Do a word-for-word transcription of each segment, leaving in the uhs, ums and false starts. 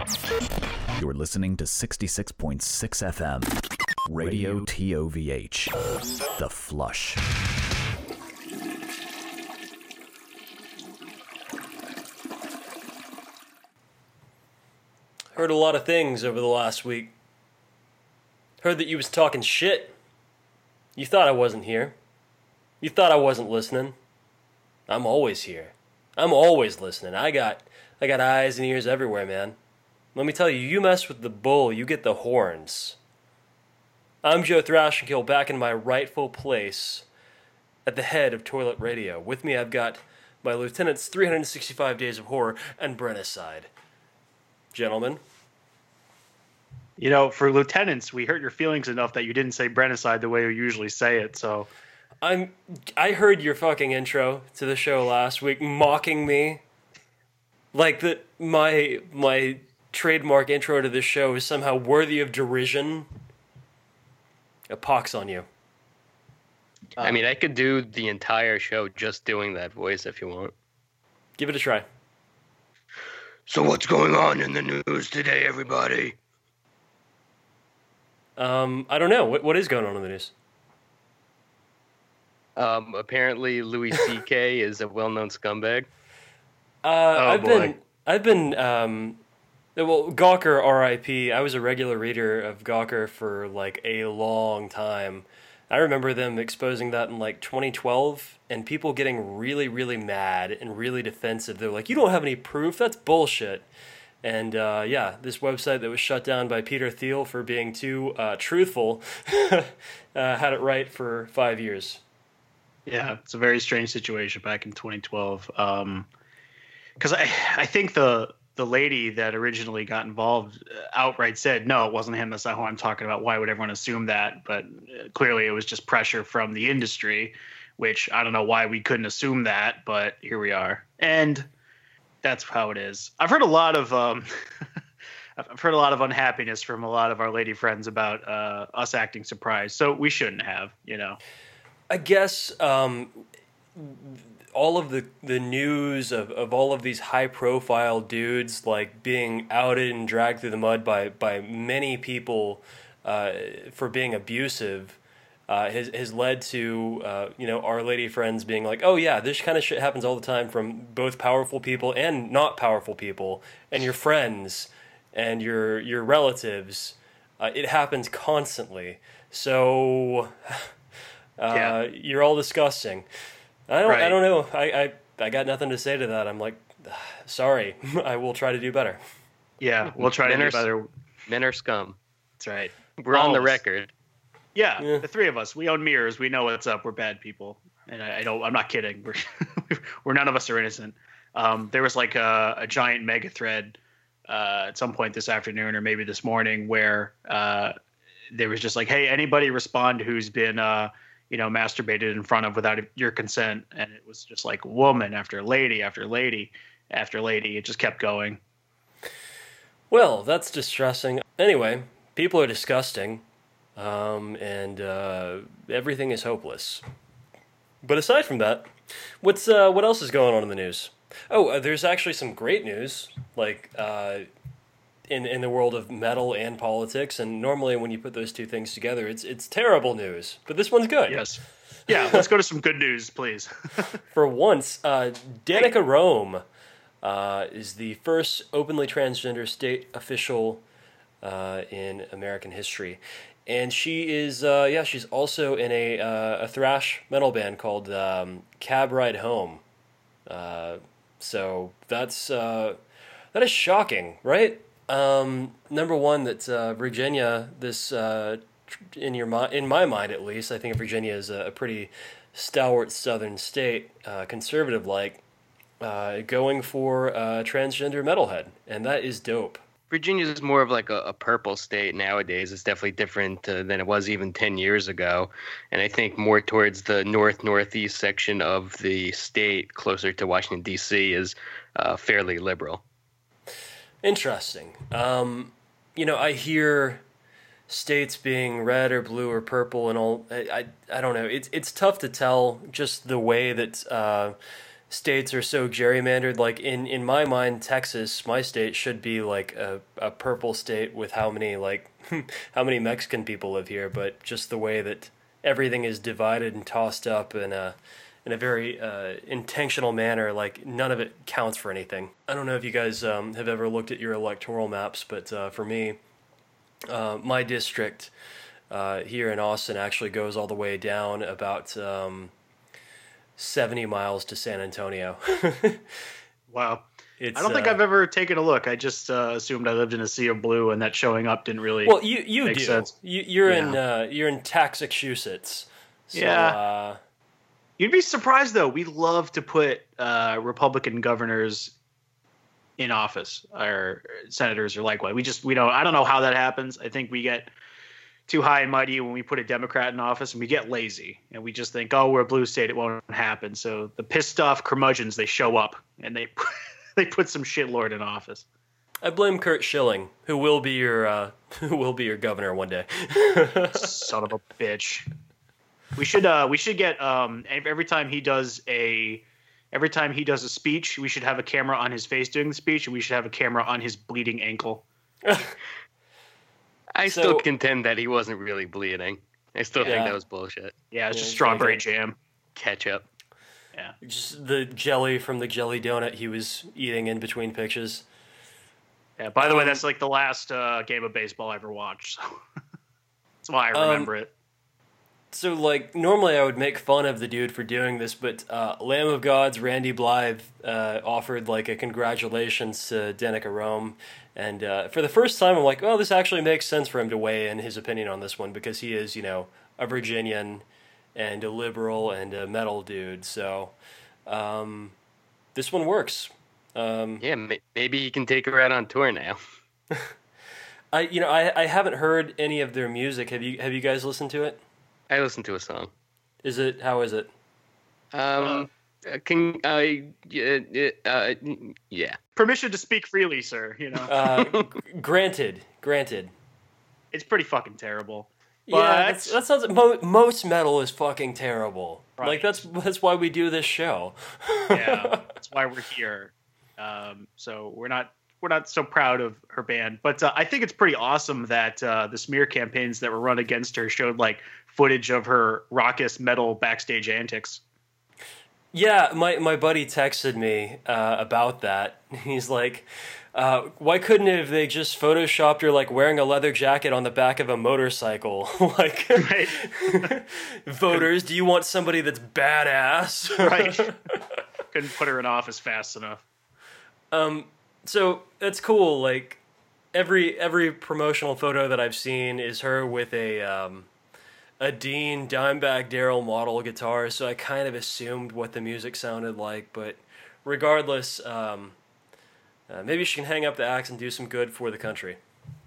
You're listening to sixty-six point six F M, Radio T O V H, The Flush. Heard a lot of things over the last week. Heard that you was talking shit. You thought I wasn't here. You thought I wasn't listening. I'm always here. I'm always listening. I got I got eyes and ears everywhere, man. Let me tell you, you mess with the bull, you get the horns. I'm Joe Thrashenkill, back in my rightful place at the head of Toilet Radio. With me, I've got my lieutenant's three hundred sixty-five Days of Horror and Brennicide. Gentlemen. You know, for lieutenants, we hurt your feelings enough that you didn't say Brennicide the way you usually say it, so... I'm. I heard your fucking intro to the show last week, mocking me. Like that, my my trademark intro to this show is somehow worthy of derision. A pox on you. I mean, I could do the entire show just doing that voice if you want. Give it a try. So what's going on in the news today, everybody? Um, I don't know. What what is going on in the news? Um, apparently Louis C K is a well-known scumbag. Uh, oh, I've boy. been, I've been, um, well, Gawker R I P I was a regular reader of Gawker for like a long time. I remember them exposing that in like twenty twelve, and people getting really, really mad and really defensive. They're like, "You don't have any proof? That's bullshit." And uh, yeah, this website that was shut down by Peter Thiel for being too uh, truthful uh, had it right for five years. Yeah, it's a very strange situation back in twenty twelve. Um, because I, I think the the lady that originally got involved outright said, no, it wasn't him. That's not who I'm talking about. Why would everyone assume that? But uh, clearly it was just pressure from the industry, which I don't know why we couldn't assume that, but here we are. And that's how it is. I've heard a lot of um, I've heard a lot of unhappiness from a lot of our lady friends about uh, us acting surprised. So we shouldn't have, you know. I guess um, all of the, the news of, of all of these high-profile dudes like being outed and dragged through the mud by, by many people uh, for being abusive uh, has, has led to uh, you know our lady friends being like, oh yeah, this kind of shit happens all the time from both powerful people and not powerful people, and your friends and your your relatives. Uh, it happens constantly. So... Uh, yeah. You're all disgusting. I don't. Right. I don't know. I, I. I got nothing to say to that. I'm like, sorry. I will try to do better. Yeah, we'll try Men to are, do better. Men are scum. That's right. We're on the Always. record. Yeah, Yeah. the three of us. We own mirrors. We know what's up. We're bad people, and I, I don't. I'm not kidding. We're, we're none of us are innocent. Um, there was like a, a giant mega thread uh, at some point this afternoon or maybe this morning where uh, there was just like, hey, anybody respond who's been. Uh, you know, masturbated in front of without your consent. And it was just like woman after lady after lady after lady. It just kept going. Well, that's distressing. Anyway, people are disgusting, um, and uh, everything is hopeless. But aside from that, what's uh, what else is going on in the news? Oh, uh, there's actually some great news, like uh, in in the world of metal and politics. And normally, when you put those two things together, it's it's terrible news. But this one's good. Yes. Yeah. Let's go to some good news, please. For once, uh, Danica Rome uh, is the first openly transgender state official uh, in American history. And she is, uh, yeah, she's also in a uh, a thrash metal band called um, Cab Ride Home. Uh, so that's uh, that is shocking, right? Um, number one, that uh, Virginia, this uh, in your mi- in my mind at least, I think Virginia is a, a pretty stalwart Southern state, uh, conservative like, uh, going for a transgender metalhead, and that is dope. Virginia is more of like a, a purple state nowadays. It's definitely different uh, than it was even ten years ago. And I think more towards the north-northeast section of the state, closer to Washington, D C, is uh, fairly liberal. Interesting. Um, you know, I hear states being red or blue or purple and all. I, I, I don't know. It's it's tough to tell just the way that uh, states are so gerrymandered. Like in, in my mind, Texas, my state, should be like a, a purple state with how many like how many Mexican people live here. But just the way that everything is divided and tossed up in a in a very uh, intentional manner, like none of it counts for anything. I don't know if you guys um, have ever looked at your electoral maps, but uh, for me, uh, my district uh, here in Austin actually goes all the way down about. Um, seventy miles to San Antonio. Wow. It's, I don't think uh, I've ever taken a look. I just uh, assumed I lived in a sea of blue, and that showing up didn't really. Well, you you make do. sense. You, you're Yeah. in uh, you're in Taxachusetts. So, Yeah. Uh, You'd be surprised though. We love to put uh, Republican governors in office, or senators, or likewise. We just we don't. I don't know how that happens. I think we get too high and mighty when we put a Democrat in office, and we get lazy, and we just think, oh, we're a blue state, it won't happen. So the pissed off curmudgeons, they show up and they they put some shitlord in office. I blame Kurt Schilling, who will be your uh, who will be your governor one day. Son of a bitch. We should uh we should get um every time he does a every time he does a speech, we should have a camera on his face doing the speech, and we should have a camera on his bleeding ankle. I So- still contend that he wasn't really bleeding. I still Yeah. think that was bullshit. Yeah, it's Yeah, just it's strawberry like jam. Ketchup. Just the jelly from the jelly donut he was eating in between pitches. Yeah. By the way, that's like the last uh, game of baseball I ever watched. So that's why I Um, remember it. So, like, normally I would make fun of the dude for doing this, but uh, Lamb of God's Randy Blythe uh, offered, like, a congratulations to Danica Rome. And uh, for the first time, I'm like, well, this actually makes sense for him to weigh in his opinion on this one, because he is, you know, a Virginian and a liberal and a metal dude. So, um, this one works. Um, Yeah, ma- maybe he can take her out on tour now. I, you know, I, I haven't heard any of their music. Have you, have you guys listened to it? I listened to a song. Is it, how is it? Um, uh, can I? Uh, uh, yeah. Permission to speak freely, sir. You know, Uh, g- granted, granted. it's pretty fucking terrible. Yeah, But that's, that sounds. Mo- most metal is fucking terrible. Right. Like that's that's why we do this show. yeah, that's why we're here. Um, so we're not we're not so proud of her band, but uh, I think it's pretty awesome that uh, the smear campaigns that were run against her showed like footage of her raucous metal backstage antics. Yeah, my my buddy texted me uh, about that. He's like, uh, "Why couldn't have they just photoshopped her like wearing a leather jacket on the back of a motorcycle? Like, Right, voters, do you want somebody that's badass?" right. Couldn't put her in office fast enough. So that's cool. Like every every promotional photo that I've seen is her with a um, a Dean Dimebag Daryl model guitar. So I kind of assumed what the music sounded like. But regardless, um, uh, maybe she can hang up the axe and do some good for the country.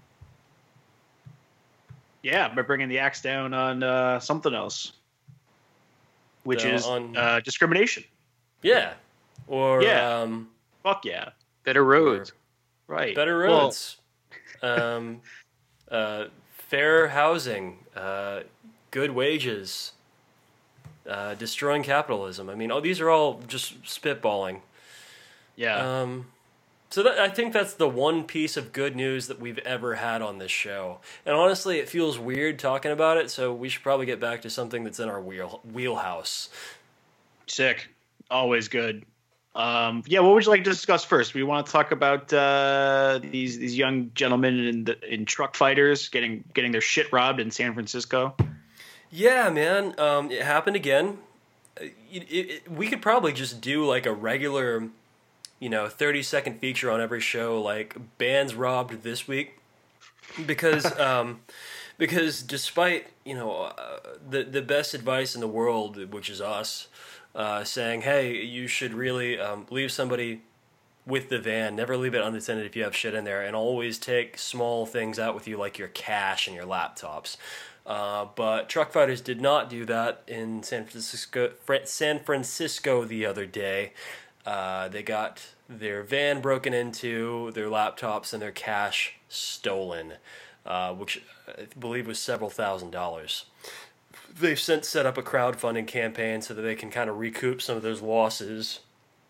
Yeah, by bringing the axe down on uh, something else, which Uh, is on- uh, discrimination. Yeah. Or Yeah. Um, Fuck yeah, Better roads. right. better Well, roads. um, uh, fair housing. Uh, good wages. Uh, destroying capitalism. I mean, oh, these are all just spitballing. yeah. Um, so that, I think that's the one piece of good news that we've ever had on this show. And honestly, it feels weird talking about it, so we should probably get back to something that's in our wheel wheelhouse. Sick. Always good. Um, yeah, what would you like to discuss first? We want to talk about uh, these these young gentlemen in the, in truck fighters getting getting their shit robbed in San Francisco. Yeah, man, um, it happened again. Uh, It, it, it- we could probably just do like a regular, you know, thirty second feature on every show, like bands robbed this week, because um, because despite you know uh, the the best advice in the world, which is us, uh, saying, hey, you should really um, leave somebody with the van, never leave it unattended if you have shit in there, and always take small things out with you like your cash and your laptops. Uh, but truck fighters did not do that in San Francisco. Fran- San Francisco the other day. Uh, they got their van broken into, their laptops and their cash stolen, uh, which I believe was several thousand dollars. They've since set up a crowdfunding campaign so that they can kind of recoup some of those losses.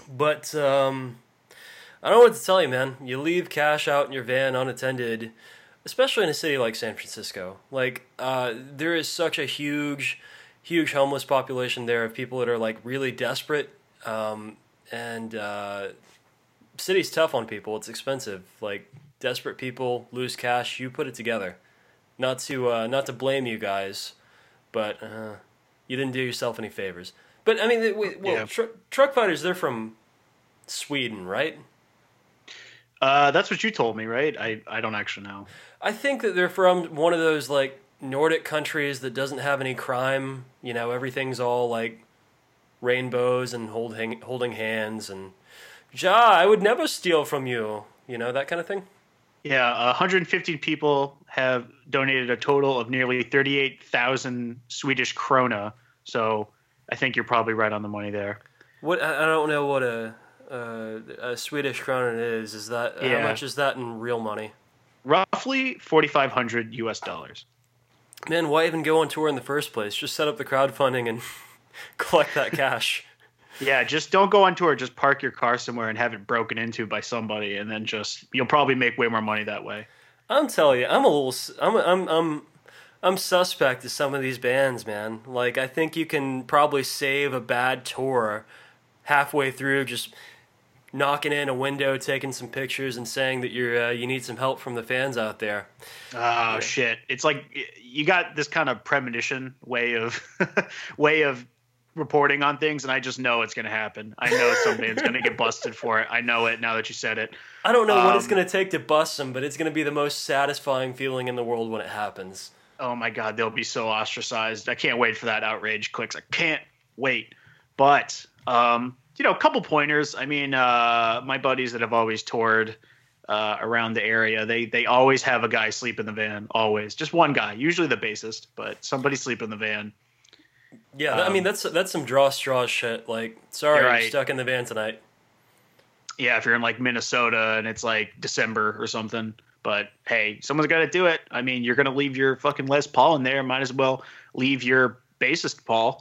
But um, I don't know what to tell you, man. You leave cash out in your van unattended, especially in a city like San Francisco. Like, uh, there is such a huge, huge homeless population there of people that are like really desperate. Um, and uh, city's tough on people. It's expensive. Like, desperate people lose cash. You put it together. Not to uh, not to blame you guys, but uh, you didn't do yourself any favors. But I mean, well, Yeah. tr- truck fighters, they're from Sweden, right? Uh, that's what you told me, right? I, I don't actually know. I think that they're from one of those like Nordic countries that doesn't have any crime. You know, everything's all like rainbows and holding holding hands and ja, I would never steal from you. You know, that kind of thing. Yeah, one hundred fifty people have donated a total of nearly thirty-eight thousand Swedish krona. So I think you're probably right on the money there. What I I don't know what a uh, a Swedish krona is. Is that Yeah. how much is that in real money? Roughly forty-five hundred U S dollars. Man, why even go on tour in the first place? Just set up the crowdfunding and collect that cash. Yeah, just don't go on tour. Just park your car somewhere and have it broken into by somebody, and then just you'll probably make way more money that way. I'm telling you, I'm a little, s- I'm, I'm, I'm, I'm suspect to some of these bands, man. Like, I think you can probably save a bad tour halfway through, just knocking in a window, taking some pictures, and saying that you're, uh, you need some help from the fans out there. Oh shit! It's like y- you got this kind of premonition way of way of reporting on things, and I just know it's going to happen. I know some band's going to get busted for it. I know it now that you said it. I don't know what it's Um, going to take to bust them, but it's going to be the most satisfying feeling in the world when it happens. Oh my god, they'll be so ostracized. I can't wait for that outrage clicks. I can't wait. But um, you know, a couple pointers. I mean, uh, my buddies that have always toured uh, around the area, they they always have a guy sleep in the van. Always, just one guy, usually the bassist, but somebody sleep in the van. Yeah, I mean, Um, that's that's some draw straws shit. Like, sorry, You're you're right. stuck in the van tonight. Yeah, if you're in like Minnesota and it's like December or something. But hey, someone's got to do it. I mean, you're gonna leave your fucking Les Paul in there. Might as well leave your bassist Paul.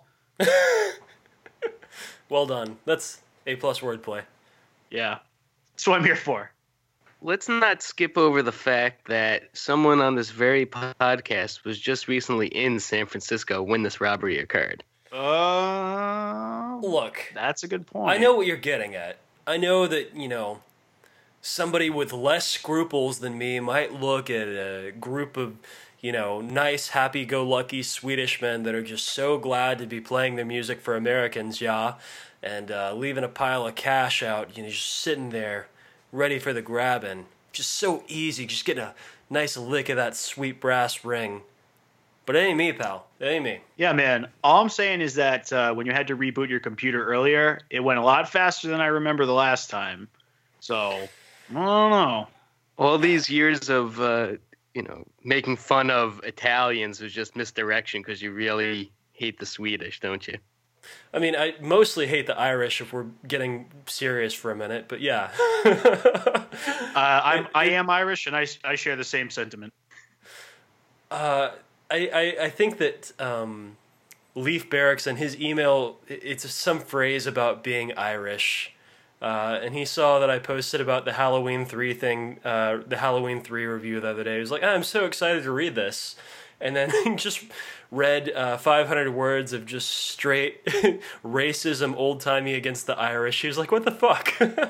Well done. That's A plus wordplay. Yeah, that's what I'm here for. Let's not skip over the fact that someone on this very podcast was just recently in San Francisco when this robbery occurred. Uh, Look, that's a good point. I know what you're getting at. I know that, you know, somebody with less scruples than me might look at a group of, you know, nice, happy-go-lucky Swedish men that are just so glad to be playing their music for Americans, yeah, and uh, leaving a pile of cash out, you know, just sitting there ready for the grabbing. Just so easy, just getting a nice lick of that sweet brass ring. But it ain't me, pal. It ain't me. Yeah, man. All I'm saying is that uh, when you had to reboot your computer earlier, it went a lot faster than I remember the last time. So, I don't know. All these years of, uh, you know, making fun of Italians was just misdirection because you really hate the Swedish, don't you? I mean, I mostly hate the Irish if we're getting serious for a minute, but yeah. Uh, I'm, I am Irish, and I, I share the same sentiment. Uh, I, I, I think that um, Leaf Barracks and his email, it- it's some phrase about being Irish. Uh, and he saw that I posted about the Halloween three thing, uh, the Halloween three review the other day. He was like, I'm so excited to read this. And then he just read uh, five hundred words of just straight racism, old-timey against the Irish. He was like, what the fuck?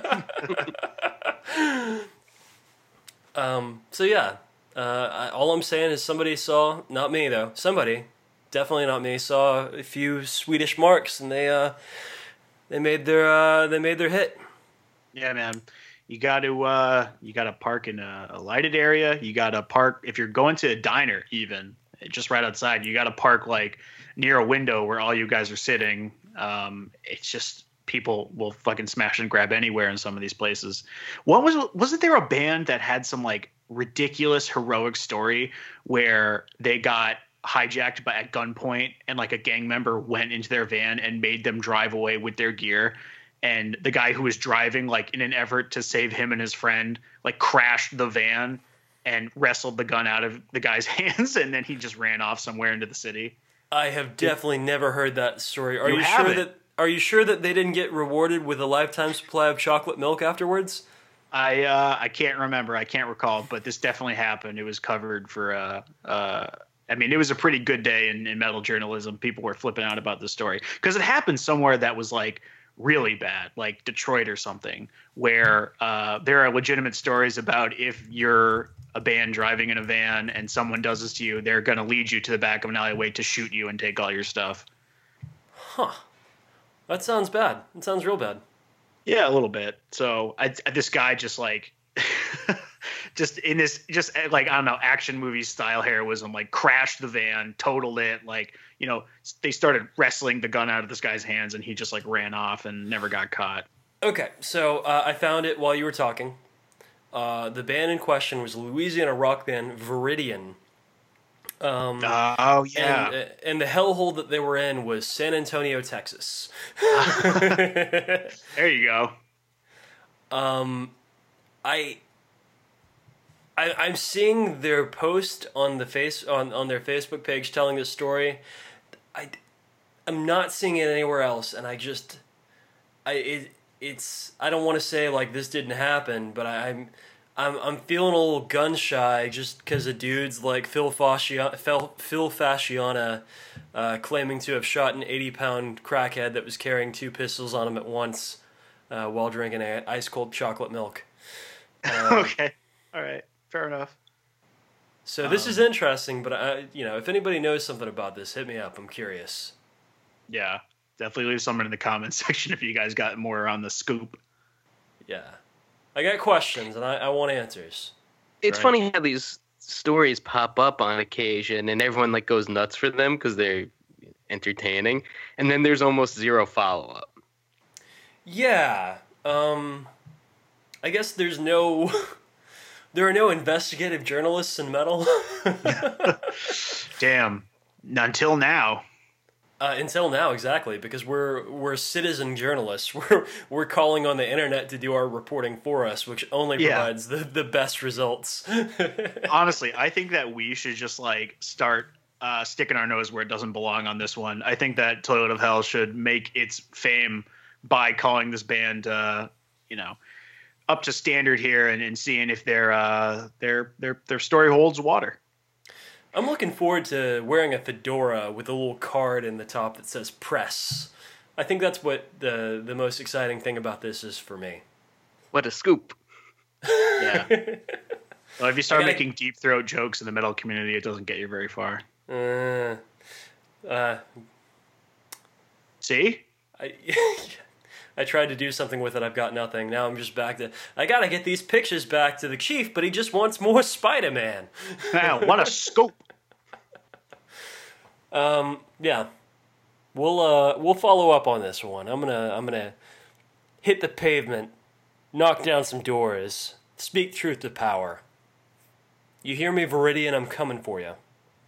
um, so yeah, uh, I, all I'm saying is somebody saw, not me though, somebody, definitely not me, saw a few Swedish marks, and they uh, they made their uh, they made their hit. Yeah, man. You got to uh, you got to park in a, a lighted area. You got to park if you're going to a diner, even just right outside. You got to park like near a window where all you guys are sitting. Um, it's just people will fucking smash and grab anywhere in some of these places. What was wasn't there a band that had some like ridiculous heroic story where they got hijacked by at gunpoint and like a gang member went into their van and made them drive away with their gear? And the guy who was driving, like in an effort to save him and his friend, like crashed the van and wrestled the gun out of the guy's hands, and then he just ran off somewhere into the city. I have definitely never heard that story. Are You you, sure haven't? that Are you sure that they didn't get rewarded with a lifetime supply of chocolate milk afterwards? I uh, I can't remember. I can't recall, but this definitely happened. It was covered for. Uh, uh, I mean, it was a pretty good day in, in metal journalism. People were flipping out about the story because it happened somewhere that was like really bad, like Detroit or something, where uh, there are legitimate stories about if you're a band driving in a van and someone does this to you, they're going to lead you to the back of an alleyway to shoot you and take all your stuff. Huh. That sounds bad. It sounds real bad. Yeah, a little bit. So I, this guy just like, just in this, just like, I don't know, action movie style heroism, like crashed the van, totaled it. Like, you know, they started wrestling the gun out of this guy's hands and he just like ran off and never got caught. Okay, so uh, I found it while you were talking. Uh, the band in question was Louisiana rock band Viridian. Um, uh, oh, yeah. And, uh, and the hellhole that they were in was San Antonio, Texas. There you go. Um, I, I, I'm seeing their post on the face on, on their Facebook page telling this story. I, I'm not seeing it anywhere else, and I just, I it it's I don't want to say like this didn't happen, but I, I'm. I'm I'm feeling a little gun shy just because of dudes like Phil Fasciana, Phil, Phil Fasciana uh, claiming to have shot an eighty pound crackhead that was carrying two pistols on him at once uh, while drinking a ice cold chocolate milk. Uh, okay, all right, fair enough. So this um, is interesting, but I, you know, if anybody knows something about this, hit me up. I'm curious. Yeah, definitely leave something in the comments section if you guys got more on the scoop. Yeah. I got questions, and I, I want answers. It's right? funny how these stories pop up on occasion, and everyone like goes nuts for them because they're entertaining, and then there's almost zero follow-up. Yeah. Um, I guess there's no... there are no investigative journalists in metal. Damn. Until now. Uh, until now, exactly, because we're we're citizen journalists. We're we're calling on the internet to do our reporting for us, which only yeah. provides the, the best results. Honestly, I think that we should just like start uh, sticking our nose where it doesn't belong on this one. I think that Toilet of Hell should make its fame by calling this band, uh, you know, up to standard here and, and seeing if their uh, their their their story holds water. I'm looking forward to wearing a fedora with a little card in the top that says press. I think that's what the the most exciting thing about this is for me. What a scoop. Yeah. Well, if you start gotta, making deep throat jokes in the metal community, it doesn't get you very far. Uh, uh, See? I, I tried to do something with it. I've got nothing. Now I'm just back to... I gotta get these pictures back to the chief, but he just wants more Spider-Man. Wow, what a scoop. Um, yeah. We'll, uh, we'll follow up on this one. I'm gonna, I'm gonna hit the pavement, knock down some doors, speak truth to power. You hear me, Viridian? I'm coming for you.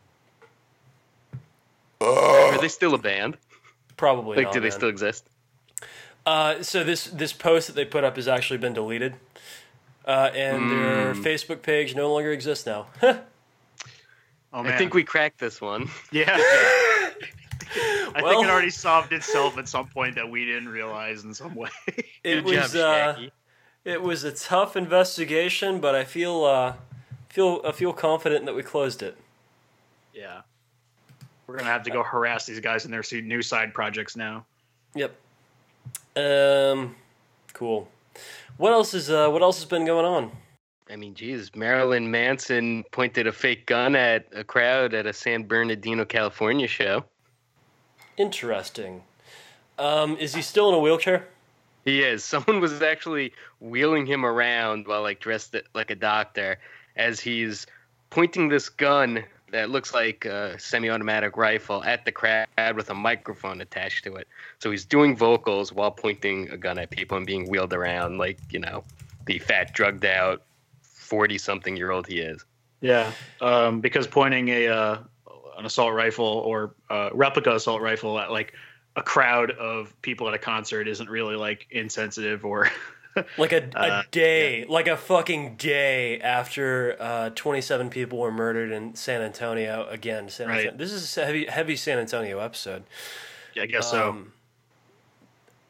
Are they still a band? Probably like, not, do they man. still exist? Uh, so this this post that they put up has actually been deleted, uh, and mm. their Facebook page no longer exists now. Oh, man. I think we cracked this one. Yeah. I well, think it already solved itself at some point that we didn't realize in some way. It Good was job, uh, it was a tough investigation, but I feel uh, feel I feel confident that we closed it. Yeah. We're gonna have to go harass these guys in their new side projects now. Yep. Um, cool. What else is uh, what else has been going on? I mean, geez, Marilyn Manson pointed a fake gun at a crowd at a San Bernardino, California show. Interesting. Um, is he still in a wheelchair? He is. Someone was actually wheeling him around while like dressed like a doctor as he's pointing this gun that looks like a semi-automatic rifle at the crowd with a microphone attached to it. So he's doing vocals while pointing a gun at people and being wheeled around like, you know, the fat, drugged out forty-something-year-old he is. Yeah, um, because pointing a uh, an assault rifle or uh, replica assault rifle at like a crowd of people at a concert isn't really like insensitive or... Like a, a uh, day, yeah. like a fucking day after uh, twenty-seven people were murdered in San Antonio. Again, San right. Antonio. This is a heavy, heavy San Antonio episode. Yeah, I guess um,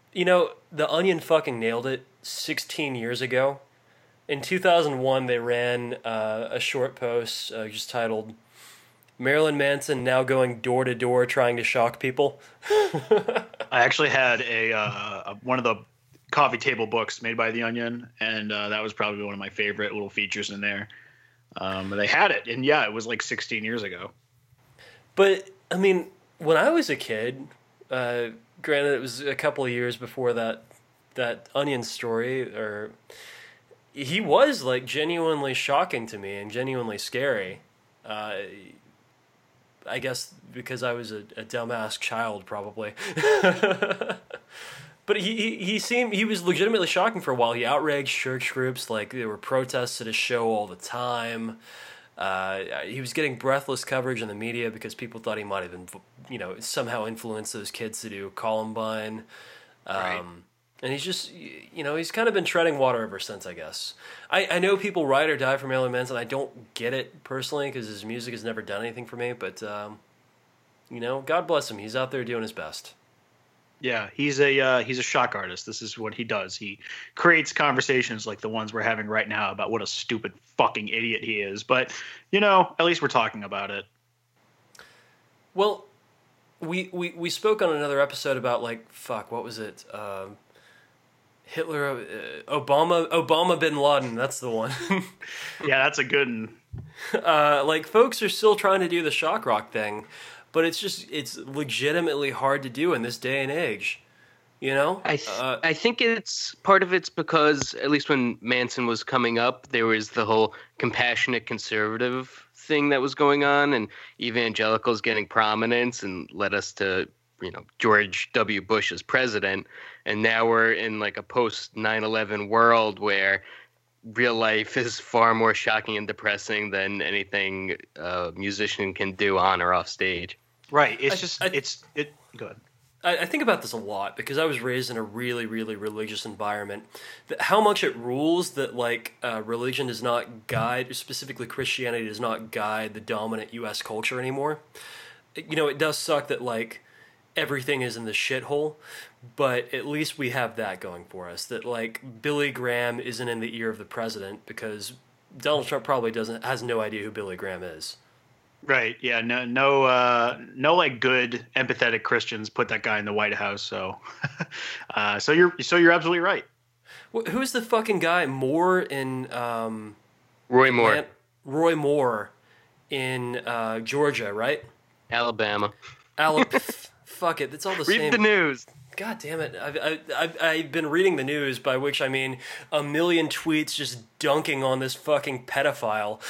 You know, The Onion fucking nailed it sixteen years ago. In two thousand one, they ran uh, a short post uh, just titled Marilyn Manson now going door to door trying to shock people. I actually had a, uh, a one of the coffee table books made by The Onion, and uh, that was probably one of my favorite little features in there. Um, they had it, and yeah, it was like sixteen years ago. But, I mean, when I was a kid, uh, granted it was a couple of years before that that Onion story, or he was like genuinely shocking to me and genuinely scary. Uh, I guess because I was a, a dumbass child, probably. But he, he he seemed he was legitimately shocking for a while. He outraged church groups, like there were protests at his show all the time. Uh, he was getting breathless coverage in the media because people thought he might have been, you know, somehow influenced those kids to do Columbine. Um, Right. And he's just, you know, he's kind of been treading water ever since, I guess. I, I know people ride or die for Marilyn Manson. I don't get it personally because his music has never done anything for me. But, um, you know, God bless him. He's out there doing his best. Yeah, he's a uh, he's a shock artist. This is what he does. He creates conversations like the ones we're having right now about what a stupid fucking idiot he is. But, you know, at least we're talking about it. Well, we, we, we spoke on another episode about, like, fuck, what was it? Um, Hitler, uh, Obama, Obama bin Laden, that's the one. Yeah, that's a good one. uh, like, folks are still trying to do the shock rock thing, but it's just, it's legitimately hard to do in this day and age, you know? I th- uh, I think it's part of it's because at least when Manson was coming up, there was the whole compassionate conservative thing that was going on, and evangelicals getting prominence, and led us to, you know, George W. Bush as president. And now we're in like a post nine eleven world where real life is far more shocking and depressing than anything a musician can do on or off stage. Right. It's I- just, I- it's, it, good. I, I think about this a lot because I was raised in a really, really religious environment. That how much it rules that like uh, religion does not guide, specifically Christianity does not guide the dominant U S culture anymore. You know, it does suck that like everything is in the shithole, but at least we have that going for us. That like Billy Graham isn't in the ear of the president because Donald Trump probably doesn't has no idea who Billy Graham is. Right. Yeah. No. No. Uh, no. Like good, empathetic Christians put that guy in the White House. So, uh, so you're so you're absolutely right. Wh- Who's the fucking guy Moore in um, Roy Moore, Lan- Roy Moore in uh, Georgia, right? Alabama. Alabama. Fuck it, it's all the Read same. the news. God damn it! I've, I've I've I've been reading the news, by which I mean a million tweets just dunking on this fucking pedophile.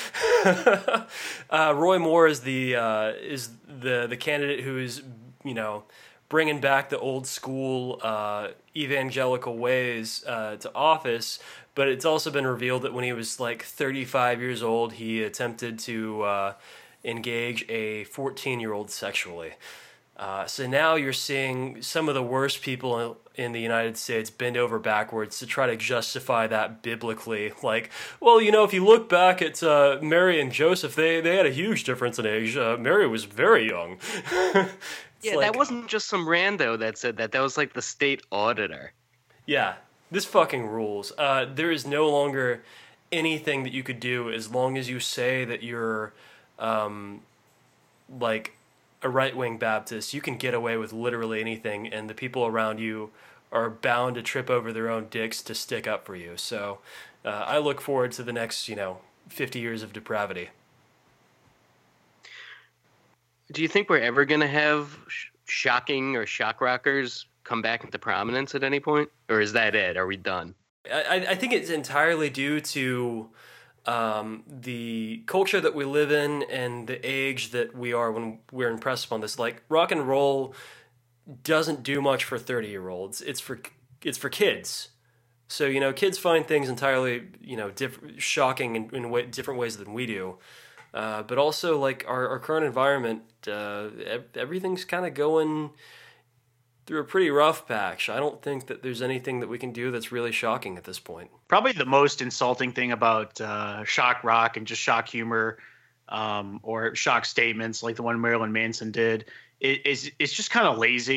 uh, Roy Moore is the uh, is the the candidate who is, you know, bringing back the old school uh, evangelical ways uh, to office. But it's also been revealed that when he was like thirty-five years old, he attempted to uh, engage a fourteen-year-old sexually. Uh, so now you're seeing some of the worst people in the United States bend over backwards to try to justify that biblically. Like, well, you know, if you look back at uh, Mary and Joseph, they, they had a huge difference in age. Uh, Mary was very young. Yeah, like, that wasn't just some rando that said that. That was like the state auditor. Yeah, this fucking rules. Uh, there is no longer anything that you could do as long as you say that you're, um, like, a right-wing Baptist. You can get away with literally anything, and the people around you are bound to trip over their own dicks to stick up for you. So uh, I look forward to the next, you know, fifty years of depravity. Do you think we're ever going to have sh- shocking or shock rockers come back into prominence at any point? Or is that it? Are we done? I, I think it's entirely due to um, the culture that we live in and the age that we are when we're impressed upon this. Like, rock and roll doesn't do much for thirty-year-olds. It's for it's for kids. So, you know, kids find things entirely, you know, diff- shocking in, in way, different ways than we do. Uh, but also, like, our, our current environment, uh, everything's kind of going through a pretty rough patch. I don't think that there's anything that we can do that's really shocking at this point. Probably the most insulting thing about uh, shock rock and just shock humor, um, or shock statements like the one Marilyn Manson did, is it's just kind of lazy.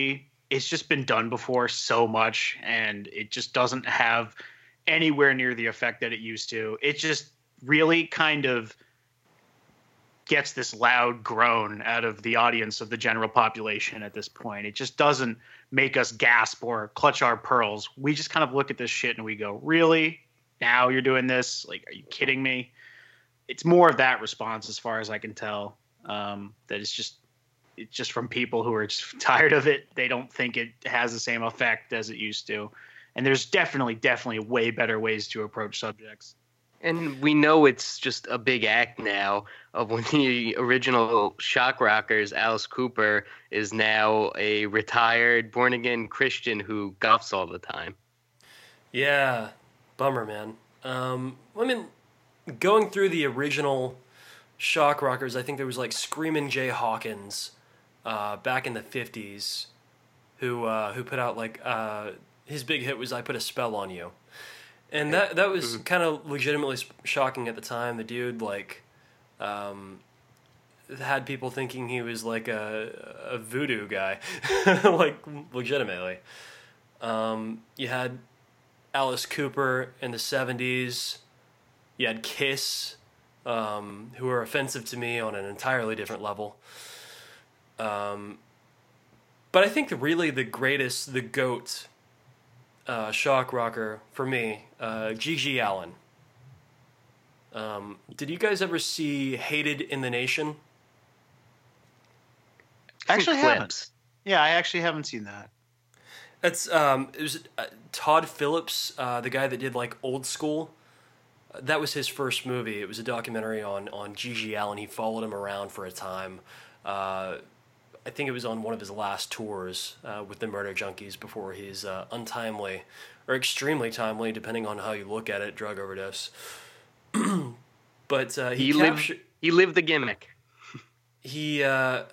it's just been done before so much, and it just doesn't have anywhere near the effect that it used to. It just really kind of gets this loud groan out of the audience of the general population at this point. It just doesn't make us gasp or clutch our pearls. We just kind of look at this shit and we go, really? Now you're doing this? Like, are you kidding me? It's more of that response as far as I can tell. Um, that it's just it's just from people who are just tired of it. They don't think it has the same effect as it used to. And there's definitely, definitely way better ways to approach subjects. And we know it's just a big act now of when the original shock rockers, Alice Cooper, is now a retired, born-again Christian who golfs all the time. Yeah, bummer, man. Um, I mean, going through the original shock rockers, I think there was like Screamin' Jay Hawkins uh, back in the fifties who uh, who put out like, uh, his big hit was I Put a Spell on You. And that that was mm-hmm. kind of legitimately shocking at the time. The dude like um, had people thinking he was like a, a voodoo guy, like legitimately. Um, you had Alice Cooper in the seventies. You had Kiss, um, who were offensive to me on an entirely different level. Um, but I think really the greatest, the GOAT. Uh, shock rocker for me, uh, G G Allin. Um, did you guys ever see Hated in the Nation? Actually, I haven't. Yeah, I actually haven't seen that. It's um, it was uh, Todd Phillips, uh, the guy that did like Old School. Uh, that was his first movie. It was a documentary on on G G Allin. He followed him around for a time. Uh, I think it was on one of his last tours uh, with the Murder Junkies before his uh, untimely, or extremely timely, depending on how you look at it, drug overdose. But uh, he he captured, lived. He lived the gimmick. He. Uh,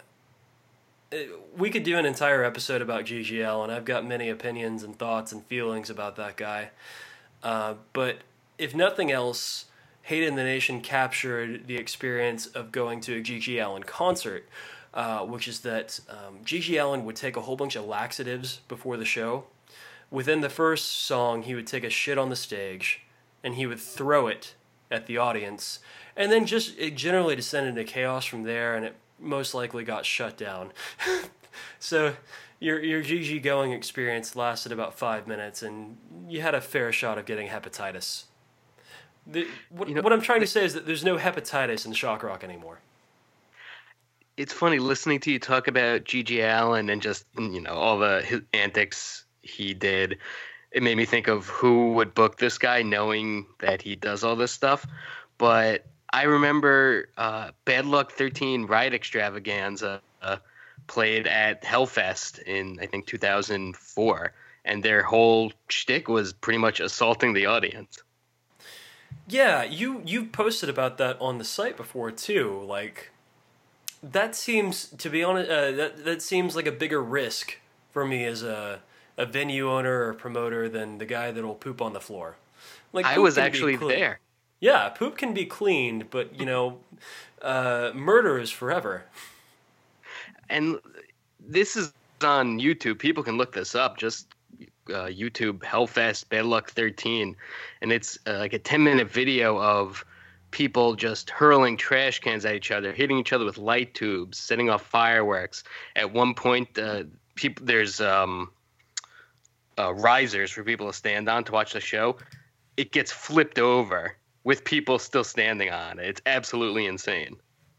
we could do an entire episode about G G Allin. I've got many opinions and thoughts and feelings about that guy. Uh, but if nothing else, Hate in the Nation captured the experience of going to a G G Allin concert. Uh, which is that um, G G Allin would take a whole bunch of laxatives before the show. Within the first song, he would take a shit on the stage, and he would throw it at the audience, and then just it generally descended into chaos from there, and it most likely got shut down. So your your G G going experience lasted about five minutes, and you had a fair shot of getting hepatitis. The, what, you know, what I'm trying to say is that there's no hepatitis in shock rock anymore. It's funny listening to you talk about G G Allin and just, you know, all the his antics he did. It made me think of who would book this guy knowing that he does all this stuff. But I remember uh, Bad Luck thirteen Riot Extravaganza uh, played at Hellfest in, I think, two thousand four. And their whole shtick was pretty much assaulting the audience. Yeah, you, you posted about that on the site before, too. Like... That seems, to be honest, uh, that that seems like a bigger risk for me as a a venue owner or promoter than the guy that'll poop on the floor. Like I was actually there. Yeah, poop can be cleaned, but you know, uh, murder is forever. And this is on YouTube. People can look this up. Just uh, YouTube Hellfest Bad Luck thirteen, and it's uh, like a ten minute video of people just hurling trash cans at each other, hitting each other with light tubes, setting off fireworks. At one point, uh, people there's um, uh, risers for people to stand on to watch the show. It gets flipped over with people still standing on it. It's absolutely insane.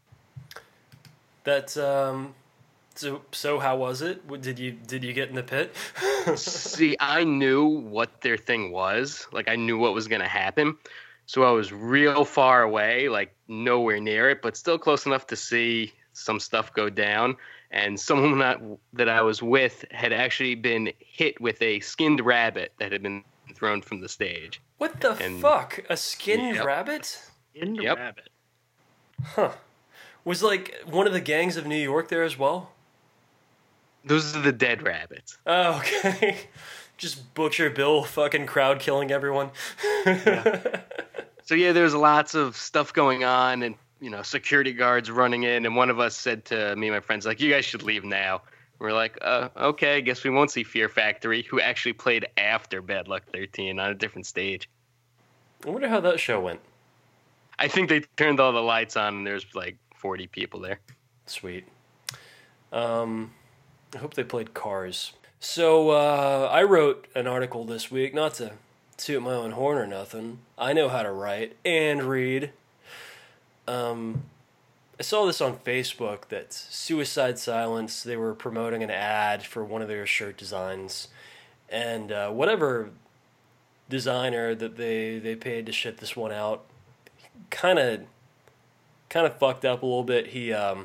That um, so so how was it? Did you did you get in the pit? See, I knew what their thing was. Like I knew what was going to happen. So I was real far away, like nowhere near it, but still close enough to see some stuff go down. And someone that, that I was with had actually been hit with a skinned rabbit that had been thrown from the stage. What the and, fuck? A skinned yep. rabbit? Skinned yep. rabbit. Huh. Was like one of the gangs of New York there as well? Those are the dead rabbits. Oh, okay. Just Butcher Bill fucking crowd killing everyone. Yeah. So yeah, there's lots of stuff going on and, you know, security guards running in. And one of us said to me and my friends, like, you guys should leave now We're like, uh, okay, I guess we won't see Fear Factory, who actually played after Bad Luck thirteen on a different stage. I wonder how that show went. I think they turned all the lights on and there's like forty people there. Sweet. Um, I hope they played Cars. So uh, I wrote an article this week, not to toot my own horn or nothing. I know how to write and read. Um, I saw this on Facebook that Suicide Silence, they were promoting an ad for one of their shirt designs. And uh, whatever designer that they, they paid to ship this one out kind of kind of fucked up a little bit. He um,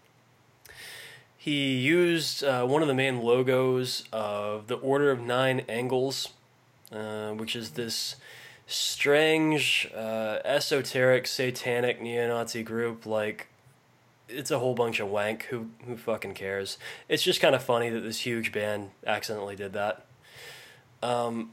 he used uh, one of the main logos of the Order of Nine Angles, uh, which is this strange, uh, esoteric, satanic neo-Nazi group. Like, it's a whole bunch of wank. Who who fucking cares? It's just kind of funny that this huge band accidentally did that. Um,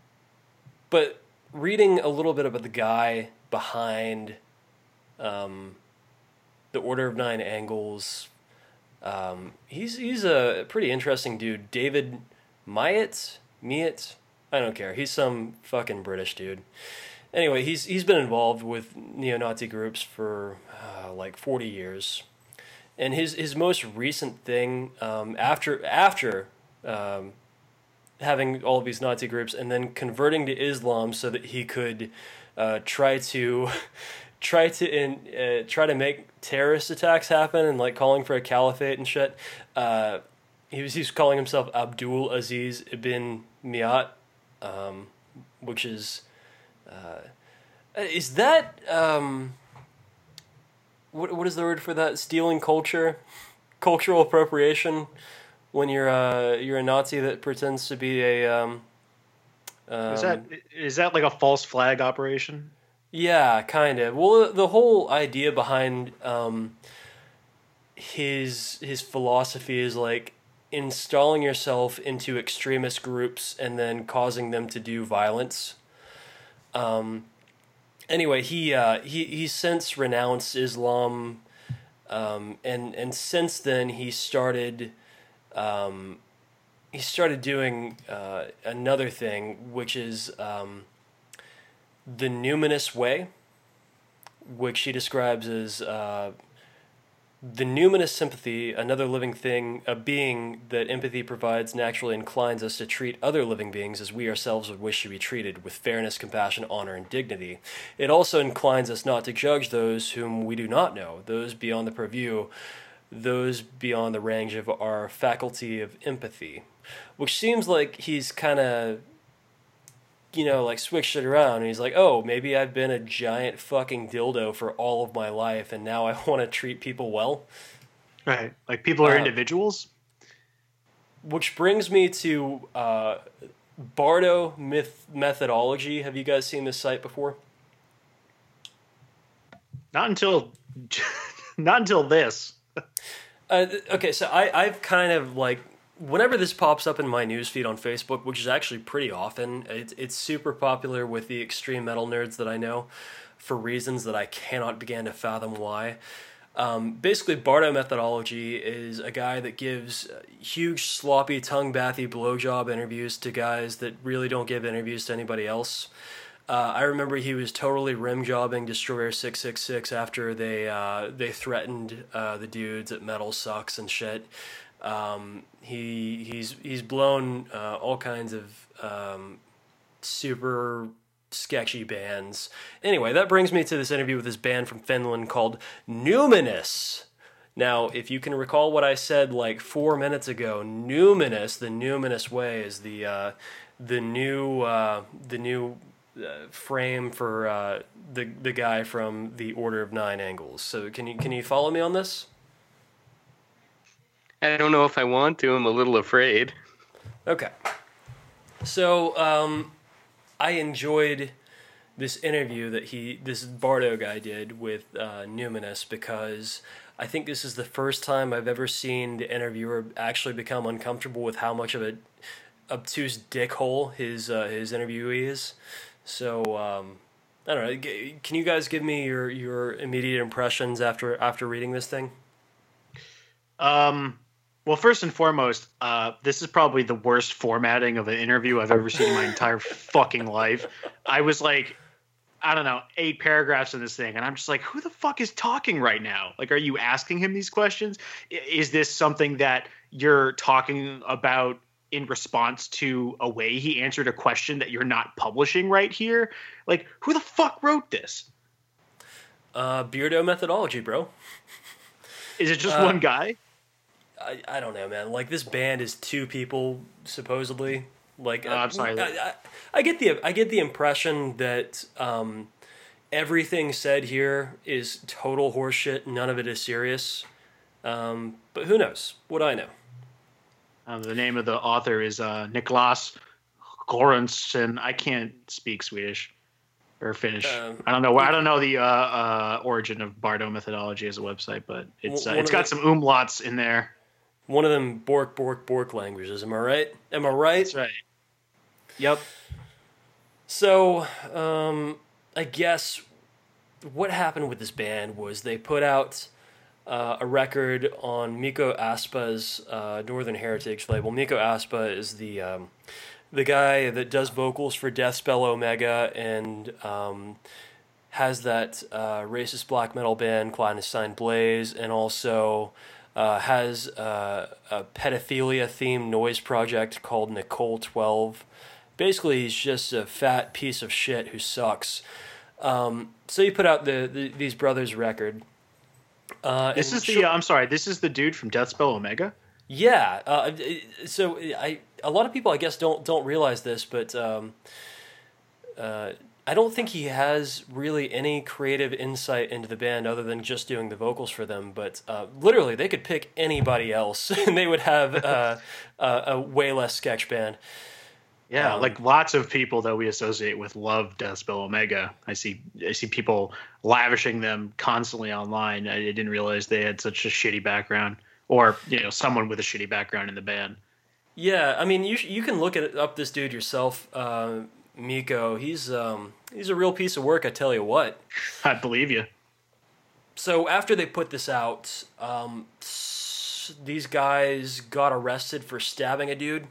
but reading a little bit about the guy behind um, the Order of Nine Angles, um, he's he's a pretty interesting dude. David Myatt, Myatt, I don't care. He's some fucking British dude. Anyway, he's he's been involved with neo-Nazi groups for uh, like forty years, and his his most recent thing um, after after um, having all of these Nazi groups and then converting to Islam so that he could uh, try to try to in, uh, try to make terrorist attacks happen and like calling for a caliphate and shit. Uh, he was he's calling himself Abdul Aziz ibn Miyat, um, which is. Uh, is that um, what what is the word for that? Stealing culture, cultural appropriation. When you're uh you're a Nazi that pretends to be a um, um. Is that is that like a false flag operation? Yeah, kind of. Well, the whole idea behind um. His his philosophy is like installing yourself into extremist groups and then causing them to do violence. Um, anyway, he, uh, he, he's since renounced Islam, um, and, and since then he started, um, he started doing, uh, another thing, which is, um, the numinous way, which he describes as, uh, the numinous sympathy, another living thing, a being that empathy provides, naturally inclines us to treat other living beings as we ourselves would wish to be treated, with fairness, compassion, honor, and dignity. It also inclines us not to judge those whom we do not know, those beyond the purview, those beyond the range of our faculty of empathy. Which seems like he's kind of, you know, like switched it around, and he's like, oh, maybe I've been a giant fucking dildo for all of my life, and now I want to treat people well. Right. Like, people are uh, individuals? Which brings me to uh, Bardo myth methodology. Have you guys seen this site before? Not until, not until this. uh, okay, so I, I've kind of, like, whenever this pops up in my newsfeed on Facebook, which is actually pretty often, it's it's super popular with the extreme metal nerds that I know, for reasons that I cannot begin to fathom why. Um, basically, Bardo methodology is a guy that gives huge, sloppy, tongue-bathy blowjob interviews to guys that really don't give interviews to anybody else. Uh, I remember he was totally rim-jobbing Destroyer six six six after they uh, they threatened uh, the dudes at Metal Sucks and shit. Um, he he's he's blown uh, all kinds of um, super sketchy bands. Anyway, that brings me to this interview with this band from Finland called Numinous. Now, if you can recall what I said like four minutes ago, Numinous, the Numinous way, is the uh, the new uh, the new uh, frame for uh, the the guy from the Order of Nine Angles. So can you can you follow me on this? I don't know if I want to. I'm a little afraid. Okay. So, um, I enjoyed this interview that he, this Bardo guy did with uh, Numinous, because I think this is the first time I've ever seen the interviewer actually become uncomfortable with how much of a obtuse dickhole his uh, his interviewee is. So, um, I don't know. Can you guys give me your, your immediate impressions after after reading this thing? Um. Well, first and foremost, uh, this is probably the worst formatting of an interview I've ever seen in my entire fucking life. I was like, I don't know, eight paragraphs in this thing, and I'm just like, who the fuck is talking right now? Like, are you asking him these questions? Is this something that you're talking about in response to a way he answered a question that you're not publishing right here? Like, who the fuck wrote this? Uh, Beardo methodology, bro. Is it just uh, one guy? I, I don't know, man. Like, this band is two people, supposedly. Like, Oh, I'm sorry. I, I, I get the I get the impression that um, everything said here is total horseshit. None of it is serious. Um, but who knows? What I know. Um, the name of the author is uh, Niklas Goransson. I can't speak Swedish or Finnish. Um, I don't know. I don't know the uh, uh, origin of Bardo methodology as a website, but it's uh, it's got the, some umlauts in there. One of them Bork Bork Bork languages. Am I right? Am I right? That's right. Yep. So, um, I guess what happened with this band was they put out uh, a record on Mikko Aspa's uh, Northern Heritage label. Mikko Aspa is the um, the guy that does vocals for Deathspell Omega and um, has that uh, racist black metal band Clandestine Blaze, and also uh, has uh, a pedophilia-themed noise project called Nicole twelve. Basically, he's just a fat piece of shit who sucks. Um, so you put out the, the these brothers record. Uh, this is the. sure, Uh, I'm sorry. This is the dude from Deathspell Omega. Yeah. Uh, so I a lot of people, I guess, don't don't realize this, but um, uh, I don't think he has really any creative insight into the band other than just doing the vocals for them. But uh, literally, they could pick anybody else, and they would have uh, a, a way less sketch band. Yeah, Um, like lots of people that we associate with love Deathspell Omega. I see I see people lavishing them constantly online. I didn't realize they had such a shitty background, or you know, someone with a shitty background in the band. Yeah, I mean, you you can look at up this dude yourself, uh, Mikko. He's um he's a real piece of work, I tell you what. I believe you. So after they put this out, um, s- these guys got arrested for stabbing a dude.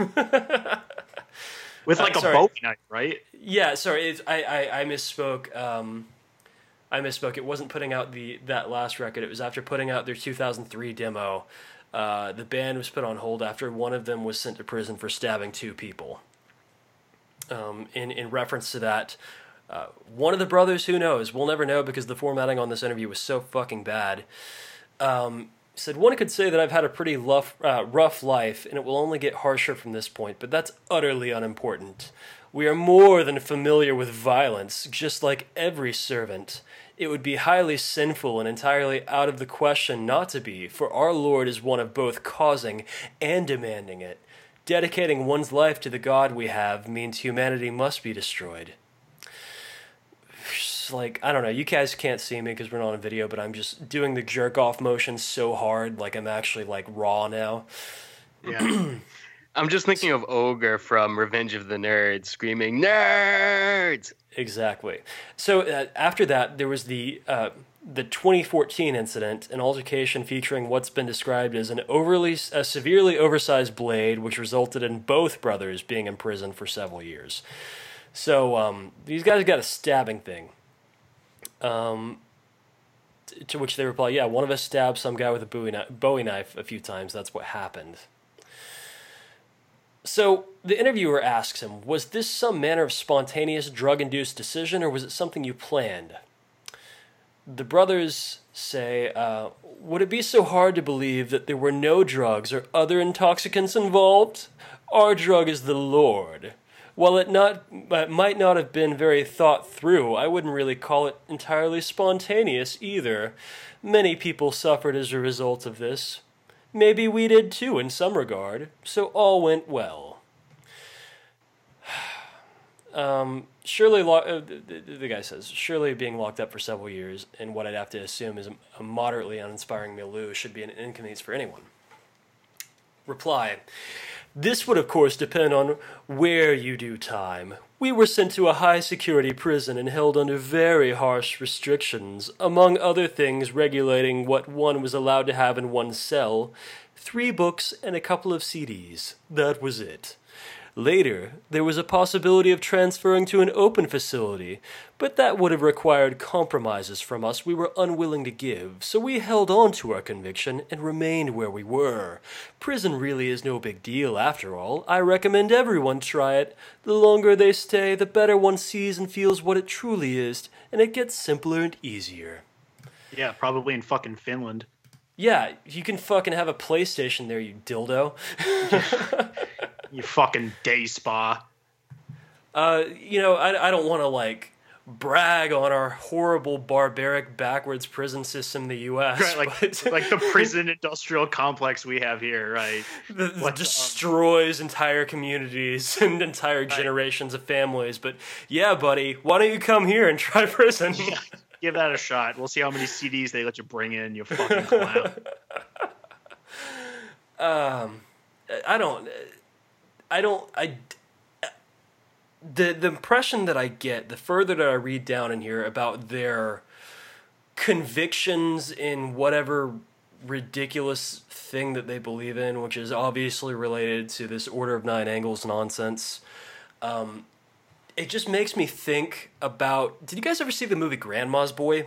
With like Uh, a sorry. bowie knife, right? Yeah, sorry, it's, I, I I misspoke. Um, I misspoke. It wasn't putting out the that last record. It was after putting out their two thousand three demo. Uh, the band was put on hold after one of them was sent to prison for stabbing two people. Um, in in reference to that, uh, one of the brothers, who knows? We'll never know because the formatting on this interview was so fucking bad. Um, said, one could say that I've had a pretty rough, uh, rough life, and it will only get harsher from this point, but that's utterly unimportant. We are more than familiar with violence, just like every servant. It would be highly sinful and entirely out of the question not to be, for our Lord is one of both causing and demanding it. Dedicating one's life to the God we have means humanity must be destroyed. Like, I don't know, you guys can't see me because we're not on video, but I'm just doing the jerk off motion so hard, like I'm actually like raw now. Yeah. I'm just thinking of Ogre from Revenge of the Nerds screaming, "Nerds!" Exactly. So uh, after that, there was the uh, the twenty fourteen incident, an altercation featuring what's been described as an overly, a severely oversized blade, which resulted in both brothers being imprisoned for several years. So um, these guys got a stabbing thing. Um, t- to which they reply, yeah, one of us stabbed some guy with a Bowie, kni- Bowie knife a few times. That's what happened. So the interviewer asks him, was this some manner of spontaneous drug-induced decision, or was it something you planned? The brothers say, uh, would it be so hard to believe that there were no drugs or other intoxicants involved? Our drug is the Lord. While it not it might not have been very thought through, I wouldn't really call it entirely spontaneous either. Many people suffered as a result of this. Maybe we did too in some regard, so all went well. um, surely, lo- uh, the, the, the guy says, surely being locked up for several years in what I'd have to assume is a, a moderately uninspiring milieu should be an inconvenience for anyone. Reply. This would, of course, depend on where you do time. We were sent to a high-security prison and held under very harsh restrictions, among other things regulating what one was allowed to have in one cell, three books and a couple of C Ds. That was it. Later, there was a possibility of transferring to an open facility, but that would have required compromises from us we were unwilling to give, so we held on to our conviction and remained where we were. Prison really is no big deal after all. I recommend everyone try it. The longer they stay, the better one sees and feels what it truly is, and it gets simpler and easier. Yeah, probably in fucking Finland. Yeah, you can fucking have a PlayStation there, you dildo. You fucking day spa. Uh, you know, I, I don't want to, like, brag on our horrible, barbaric, backwards prison system in the U S Right, like, but like the prison industrial complex we have here, right? that What, destroys entire communities and entire generations of families. But yeah, buddy, why don't you come here and try prison? Yeah, give that a shot. We'll see how many C Ds they let you bring in, you fucking clown. um, I don't... I don't, I, the, the impression that I get, the further that I read down in here about their convictions in whatever ridiculous thing that they believe in, which is obviously related to this Order of Nine Angles nonsense, um, it just makes me think about, did you guys ever see the movie Grandma's Boy?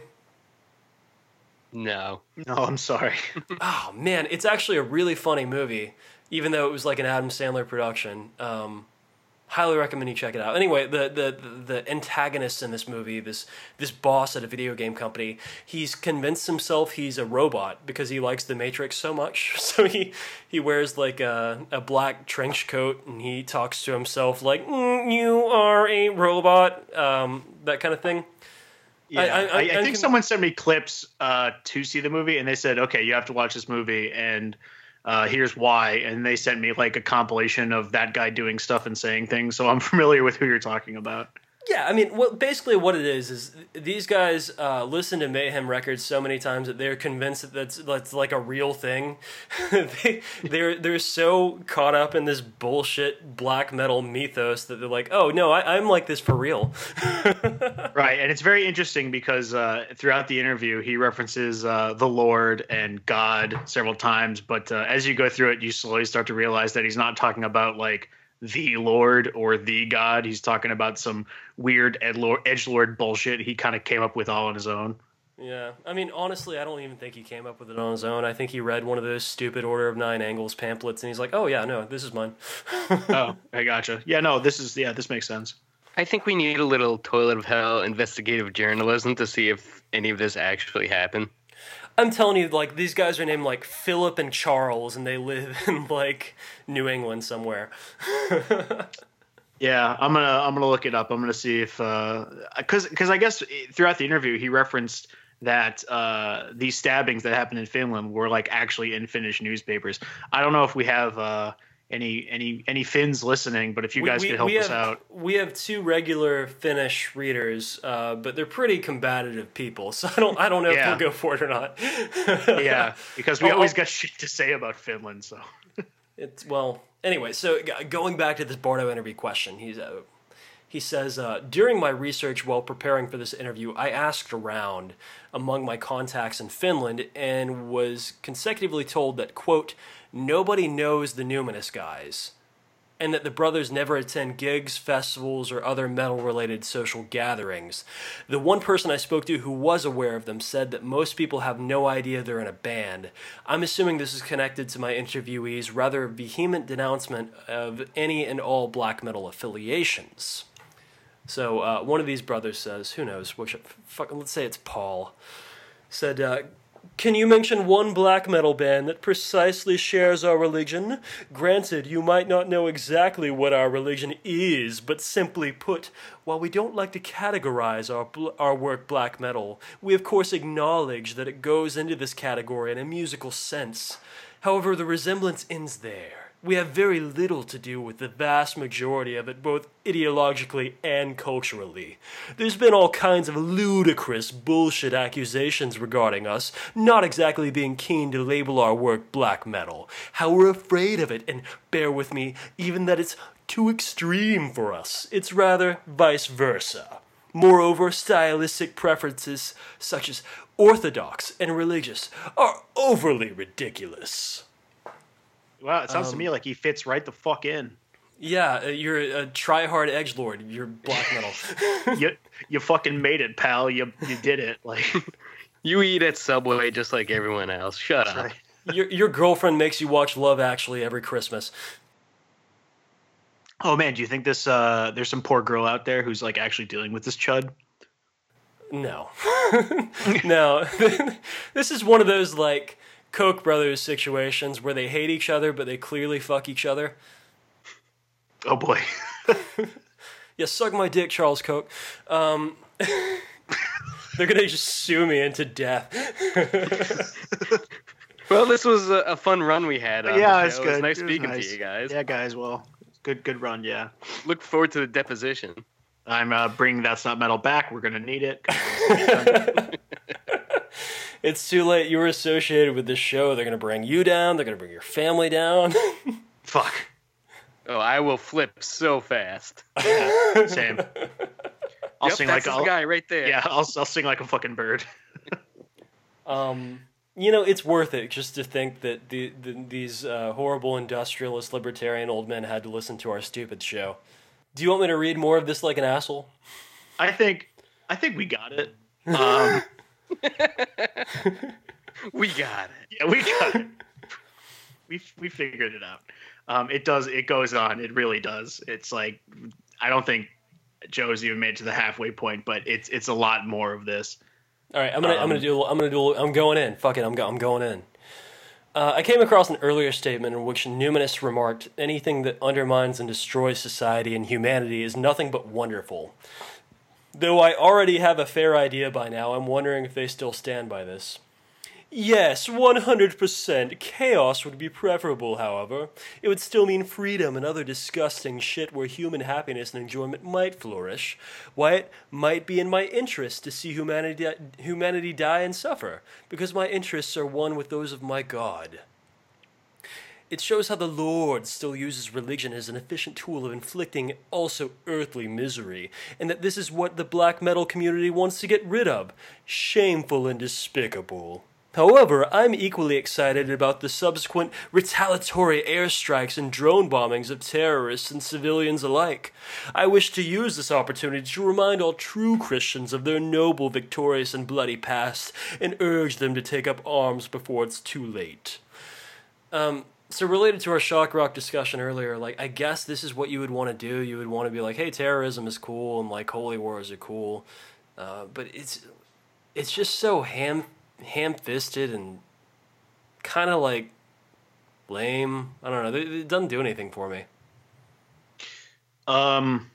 No. No, I'm sorry. Oh, man, it's actually a really funny movie, even though it was like an Adam Sandler production. Um, highly recommend you check it out. Anyway, the, the, the antagonist in this movie, this this boss at a video game company, he's convinced himself he's a robot because he likes The Matrix so much. So he, he wears like a, a black trench coat and he talks to himself like, mm, you are a robot, um, that kind of thing. Yeah, I, I, I, I think con- someone sent me clips uh, to see the movie, and they said, okay, you have to watch this movie, and uh, here's why. And they sent me like a compilation of that guy doing stuff and saying things, so I'm familiar with who you're talking about. Yeah, I mean, what basically what it is is these guys uh, listen to Mayhem Records so many times that they're convinced that that's, that's like a real thing. they they're they're so caught up in this bullshit black metal mythos that they're like, oh no, I, I'm like this for real. Right, and it's very interesting because uh, throughout the interview he references uh, the Lord and God several times, but uh, as you go through it, you slowly start to realize that he's not talking about like the Lord or the God. He's talking about some weird edgelord bullshit he kind of came up with all on his own. Yeah, I mean, honestly, I don't even think he came up with it on his own. I think he read one of those stupid Order of Nine Angles pamphlets, and he's like, oh yeah, no, this is mine. Oh, I gotcha. Yeah, no, this is, yeah, this makes sense. I think we need a little Toilet of Hell investigative journalism to see if any of this actually happened. I'm telling you, like, these guys are named, like, Philip and Charles, and they live in, like, New England somewhere. Yeah, I'm gonna I'm gonna look it up. I'm gonna see if uh, because because I guess throughout the interview he referenced that uh, these stabbings that happened in Finland were like actually in Finnish newspapers. I don't know if we have uh, any any any Finns listening, but if you guys we, could help we us have, out. We have two regular Finnish readers, uh, but they're pretty combative people, so I don't I don't know Yeah. if we'll go for it or not. Yeah, because we Oh, always oh. got shit to say about Finland. So It's well. Anyway, so g- going back to this Bardo interview question, he's uh, he says uh, during my research while preparing for this interview, I asked around among my contacts in Finland and was consecutively told that quote nobody knows the Numinous guys, and that the brothers never attend gigs, festivals, or other metal-related social gatherings. The one person I spoke to who was aware of them said that most people have no idea they're in a band. I'm assuming this is connected to my interviewee's rather vehement denouncement of any and all black metal affiliations. So uh, one of these brothers says, who knows, which, fucking, let's say it's Paul, said, uh, can you mention one black metal band that precisely shares our religion? Granted, you might not know exactly what our religion is, but simply put, while we don't like to categorize our bl- our work black metal, we of course acknowledge that it goes into this category in a musical sense. However, the resemblance ends there. We have very little to do with the vast majority of it, both ideologically and culturally. There's been all kinds of ludicrous bullshit accusations regarding us, not exactly being keen to label our work black metal. How we're afraid of it, and bear with me, even that it's too extreme for us. It's rather vice versa. Moreover, stylistic preferences such as orthodox and religious are overly ridiculous. Wow, it sounds Um, to me like he fits right the fuck in. Yeah, uh, you're a try-hard edgelord. You're black metal. you you fucking made it, pal. You you did it. Like You eat at Subway just like everyone else. Shut up. right. your your girlfriend makes you watch Love Actually every Christmas. Oh man, do you think this? Uh, there's some poor girl out there who's like actually dealing with this chud? No. No. This is one of those, like, Koch brothers situations where they hate each other, but they clearly fuck each other. Oh boy. Yeah, suck my dick, Charles Koch. Um, they're gonna just sue me into death. Well, this was a, a fun run we had. On yeah, the it's show. good. It was nice It was speaking nice. to you guys. Yeah, guys. Well, good good run. Yeah. Look forward to the deposition. I'm uh, bringing That's Not Metal back. We're gonna need it. It's too late. You were associated with this show. They're gonna bring you down. They're gonna bring your family down. Fuck. Oh, I will flip so fast. Yeah, same. I'll Yep, sing that's like the I'll, guy right there. Yeah, I'll I'll sing like a fucking bird. Um, you know, it's worth it just to think that the, the these uh, horrible industrialist libertarian old men had to listen to our stupid show. Do you want me to read more of this like an asshole? I think I think we got it. Um, We got it. yeah, we got it. We we figured it out. Um, it does. It goes on. It really does. It's like I don't think Joe's even made it to the halfway point, but it's it's a lot more of this. All right, I'm gonna I'm Um, gonna do I'm gonna do I'm going in. Fuck it, I'm go, I'm going in. Uh, I came across an earlier statement in which Numinous remarked, "Anything that undermines and destroys society and humanity is nothing but wonderful." Though I already have a fair idea by now, I'm wondering if they still stand by this. Yes, one hundred percent. Chaos would be preferable, however. It would still mean freedom and other disgusting shit where human happiness and enjoyment might flourish. Why, it might be in my interest to see humanity, humanity die and suffer, because my interests are one with those of my God. It shows how the Lord still uses religion as an efficient tool of inflicting also earthly misery, and that this is what the black metal community wants to get rid of. Shameful and despicable. However, I'm equally excited about the subsequent retaliatory airstrikes and drone bombings of terrorists and civilians alike. I wish to use this opportunity to remind all true Christians of their noble, victorious, and bloody past, and urge them to take up arms before it's too late. Um, so related to our shock rock discussion earlier, like, I guess this is what you would want to do. You would want to be like, hey, terrorism is cool, and, like, holy wars are cool. Uh, but it's, it's just so ham... ham-fisted and kind of like lame. I don't know. It, it doesn't do anything for me. Um,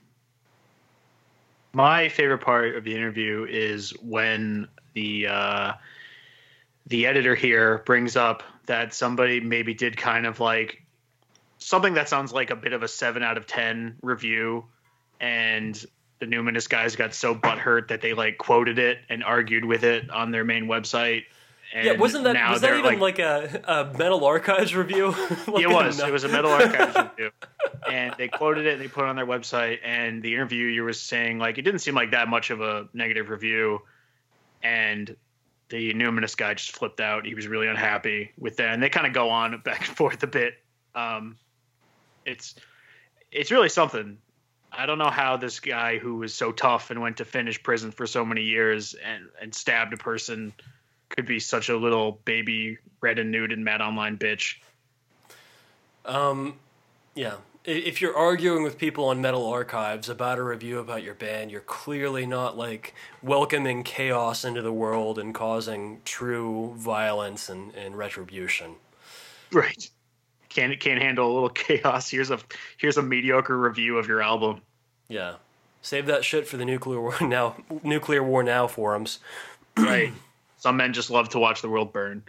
my favorite part of the interview is when the uh, the editor here brings up that somebody maybe did kind of like something that sounds like a bit of a seven out of ten review, and the Numinous guys got so butthurt that they like quoted it and argued with it on their main website. And Yeah, wasn't that now was that they're, even like, a, a Metal Archives review? Like, it was. no- It was a Metal Archives review, and they quoted it and they put it on their website. And the interviewer was saying like it didn't seem like that much of a negative review, and the Numinous guy just flipped out. He was really unhappy with that, and they kind of go on back and forth a bit. Um, it's it's really something. I don't know how this guy who was so tough and went to Finnish prison for so many years and, and stabbed a person could be such a little baby red and nude and mad online bitch. Um, yeah. I- If you're arguing with people on Metal Archives about a review about your band, you're clearly not like welcoming chaos into the world and causing true violence and, and retribution. Right. Can't can't handle a little chaos. Here's a here's a mediocre review of your album. Yeah. Save that shit for the nuclear war now nuclear war now forums. Right. Some men just love to watch the world burn.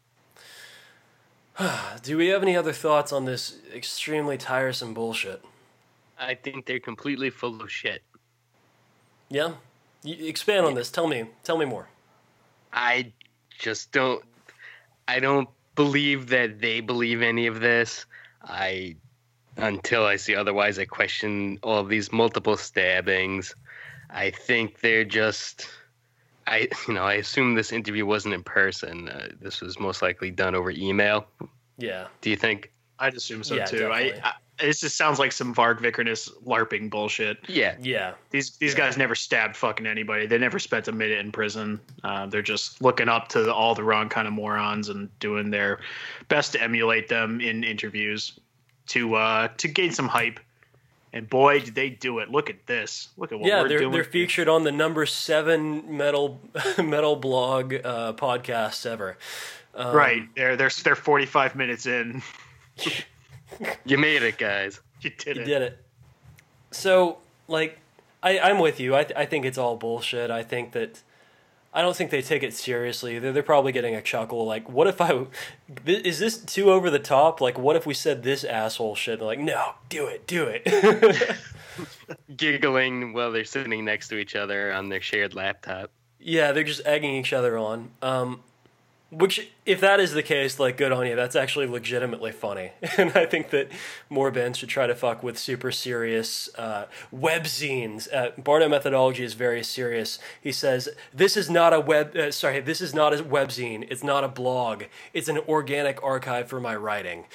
Do we have any other thoughts on this extremely tiresome bullshit? I think they're completely full of shit. Yeah? Y- expand on this. Tell me. Tell me more. I just don't. I don't believe that they believe any of this. I until I see otherwise. I question all of these multiple stabbings. I think they're just, I you know, I assume this interview wasn't in person. Uh, this was most likely done over email. Yeah. Do you think? I'd assume so Yeah, too. I, definitely. I this just sounds like some Varg Vikernes LARPing bullshit. Yeah. Yeah. These these guys never stabbed fucking anybody. They never spent a minute in prison. Uh, they're just looking up to all the wrong kind of morons and doing their best to emulate them in interviews to uh, to gain some hype. And boy, did they do it! Look at this. Look at what Yeah, we're they're doing. they're featured on the number seven metal metal blog uh, podcasts ever. Um, right. They're they're they're forty-five minutes in. You made it, guys. You did You it. did it. So, like, I, I'm with you. I, th- I think it's all bullshit. I think that I don't think they take it seriously. They're, they're probably getting a chuckle. Like, what if I th- is this too over the top? Like, what if we said this asshole shit? They're like, no, do it, do it. Giggling while they're sitting next to each other on their shared laptop. Yeah, they're just egging each other on. Um, which, if that is the case, like, good on you. That's actually legitimately funny. And I think that more bands should try to fuck with super serious uh, webzines. Uh, Bardo Methodology is very serious. He says, this is not a web... Uh, sorry, this is not a webzine. It's not a blog. It's an organic archive for my writing.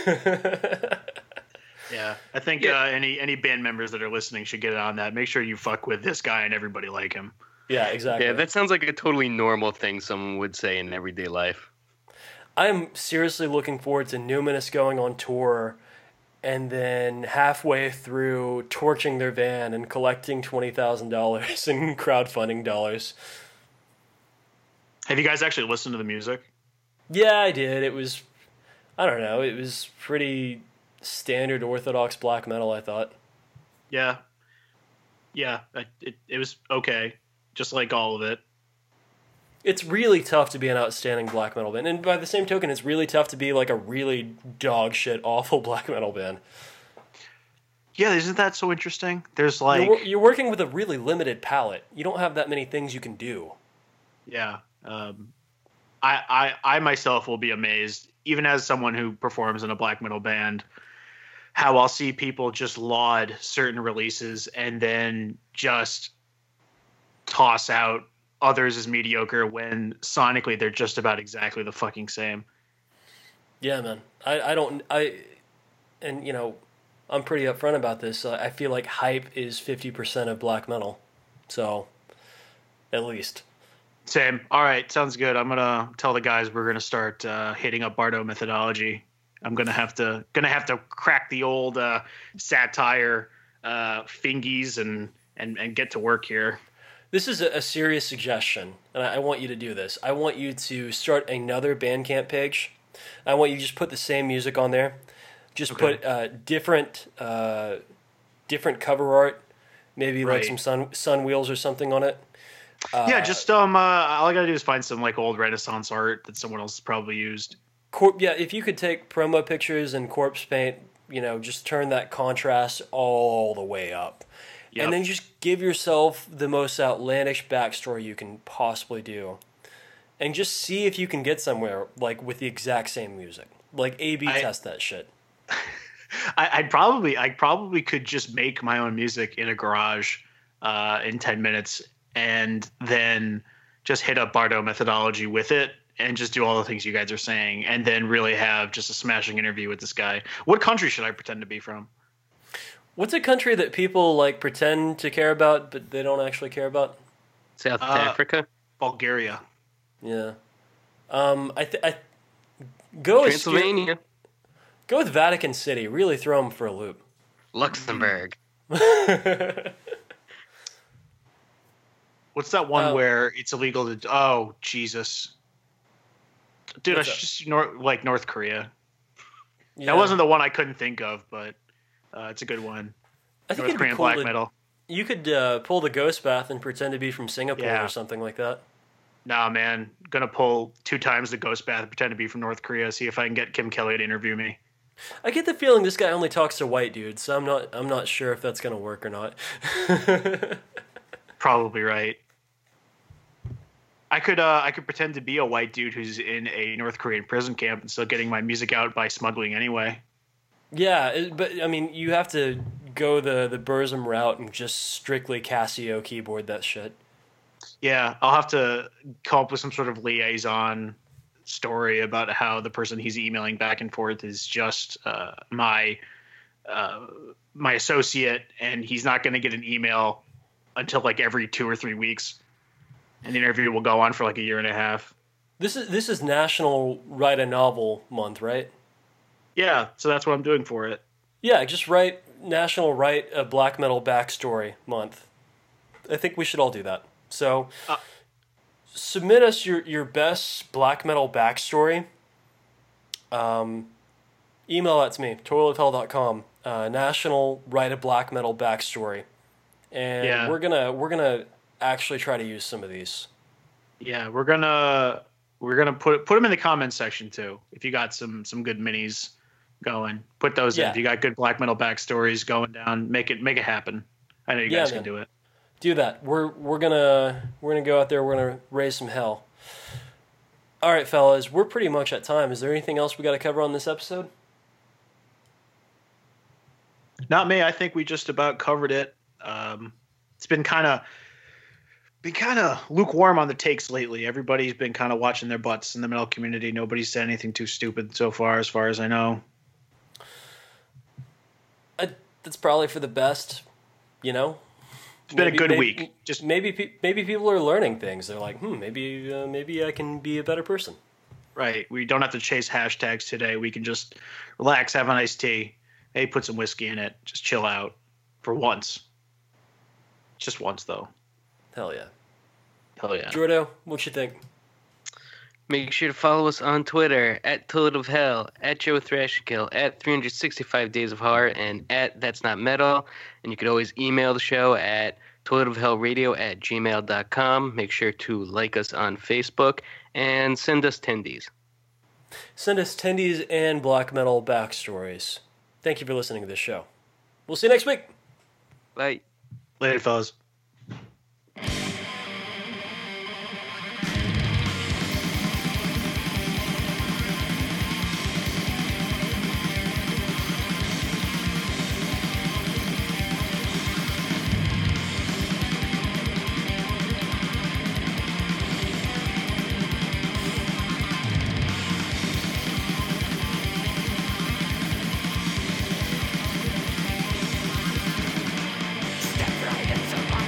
Yeah, I think Yeah. Uh, any any band members that are listening should get on that. Make sure you fuck with this guy and everybody like him. Yeah, exactly. Yeah, that sounds like a totally normal thing someone would say in everyday life. I'm seriously looking forward to Numinous going on tour and then halfway through torching their van and collecting twenty thousand dollars in crowdfunding dollars. Have you guys actually listened to the music? Yeah, I did. It was, I don't know, it was pretty standard orthodox black metal, I thought. Yeah, yeah, it it, it was okay, just like all of it. It's really tough to be an outstanding black metal band. And by the same token, it's really tough to be like a really dog shit, awful black metal band. Yeah, isn't that so interesting? There's like, You're, wor- you're working with a really limited palette. You don't have that many things you can do. yeah, um, I, I I myself will be amazed, even as someone who performs in a black metal band, how I'll see people just laud certain releases and then just toss out others as mediocre when sonically they're just about exactly the fucking same. Yeah, man. I, I don't... I And, you know, I'm pretty upfront about this. Uh, I feel like hype is fifty percent of black metal. So, at least. Same. All right, sounds good. I'm gonna tell the guys we're gonna start uh, hitting up Bardo Methodology. I'm gonna have to gonna have to crack the old uh, satire uh, fingies and, and and get to work here. This is a, a serious suggestion, and I, I want you to do this. I want you to start another Bandcamp page. I want you to just put the same music on there. Just Okay. put uh, different uh, different cover art, maybe like Right. some sun sun wheels or something on it. Uh, yeah, just um, uh, all I gotta do is find some like old Renaissance art that someone else has probably used. Corp, yeah, if you could take promo pictures and corpse paint, you know, just turn that contrast all the way up. Yep. And then just give yourself the most outlandish backstory you can possibly do. And just see if you can get somewhere, like, with the exact same music. Like, A B I- test that shit. I, I'd probably I probably could just make my own music in a garage uh, in ten minutes and then just hit up Bardo Methodology with it and just do all the things you guys are saying and then really have just a smashing interview with this guy. What country should I pretend to be from? What's a country that people, like, pretend to care about, but they don't actually care about? South Uh, Africa? Bulgaria. Yeah. Um, I, th- I go as Transylvania? go with Vatican City. Really throw them for a loop. Luxembourg? What's that one Uh, where it's illegal to? Oh Jesus, dude! I What's should that? just nor- like North Korea. Yeah. That wasn't the one I couldn't think of, but uh, it's a good one. I think North it'd be Korean cool black to- metal. You could uh, pull the ghost bath and pretend to be from Singapore Yeah. or something like that. Nah, man, gonna pull two times the ghost bath, pretend to be from North Korea, see if I can get Kim Kelly to interview me. I get the feeling this guy only talks to white dudes, so I'm not I'm not sure if that's gonna work or not. Probably right. I could uh, I could pretend to be a white dude who's in a North Korean prison camp and still getting my music out by smuggling anyway. Yeah, it, but I mean, you have to go the the Burzum route and just strictly Casio keyboard that shit. Yeah, I'll have to come up with some sort of liaison story about how the person he's emailing back and forth is just uh, my uh, my associate, and he's not going to get an email until like every two or three weeks, and the interview will go on for like a year and a half. This is this is National Write a Novel Month, right? Yeah, so that's what I'm doing for it. Yeah, just write National Write a Black Metal Backstory Month. I think we should all do that. So, uh, submit us your, your best black metal backstory. Um, email that to me, total of hell dot com. Uh, National Write a Black Metal Backstory, and Yeah. we're gonna we're gonna actually try to use some of these. Yeah, we're gonna we're gonna put put them in the comments section too. If you got some some good minis going, put those in. Yeah. If you got good black metal backstories going down, make it make it happen. I know you Yeah, guys man. can do it. Do that. We're we're gonna we're gonna go out there. We're gonna raise some hell. All right, fellas, we're pretty much at time. Is there anything else we got to cover on this episode? Not me. I think we just about covered it. Um, it's been kind of been kind of lukewarm on the takes lately. Everybody's been kind of watching their butts in the metal community. Nobody's said anything too stupid so far, as far as I know. I, that's probably for the best. You know. It's been Maybe- a good maybe- week. Just Maybe pe- maybe people are learning things. They're like, hmm, maybe uh, maybe I can be a better person. right. We don't have to chase hashtags today. We can just relax, have a nice tea. Hey, put some whiskey in it. Just chill out for once. Just once, though. Hell yeah. Hell yeah. Jordo, what you think? Make sure to follow us on Twitter at Total of Hell, at Joe Thrashikill, at three hundred sixty-five Days of Heart, and at That's Not Metal. And you can always email the show at toiletofhellradio at gmail dot com. Make sure to like us on Facebook and send us tendies. Send us tendies and black metal backstories. Thank you for listening to this show. We'll see you next week. Bye. Later, fellas. Step right into my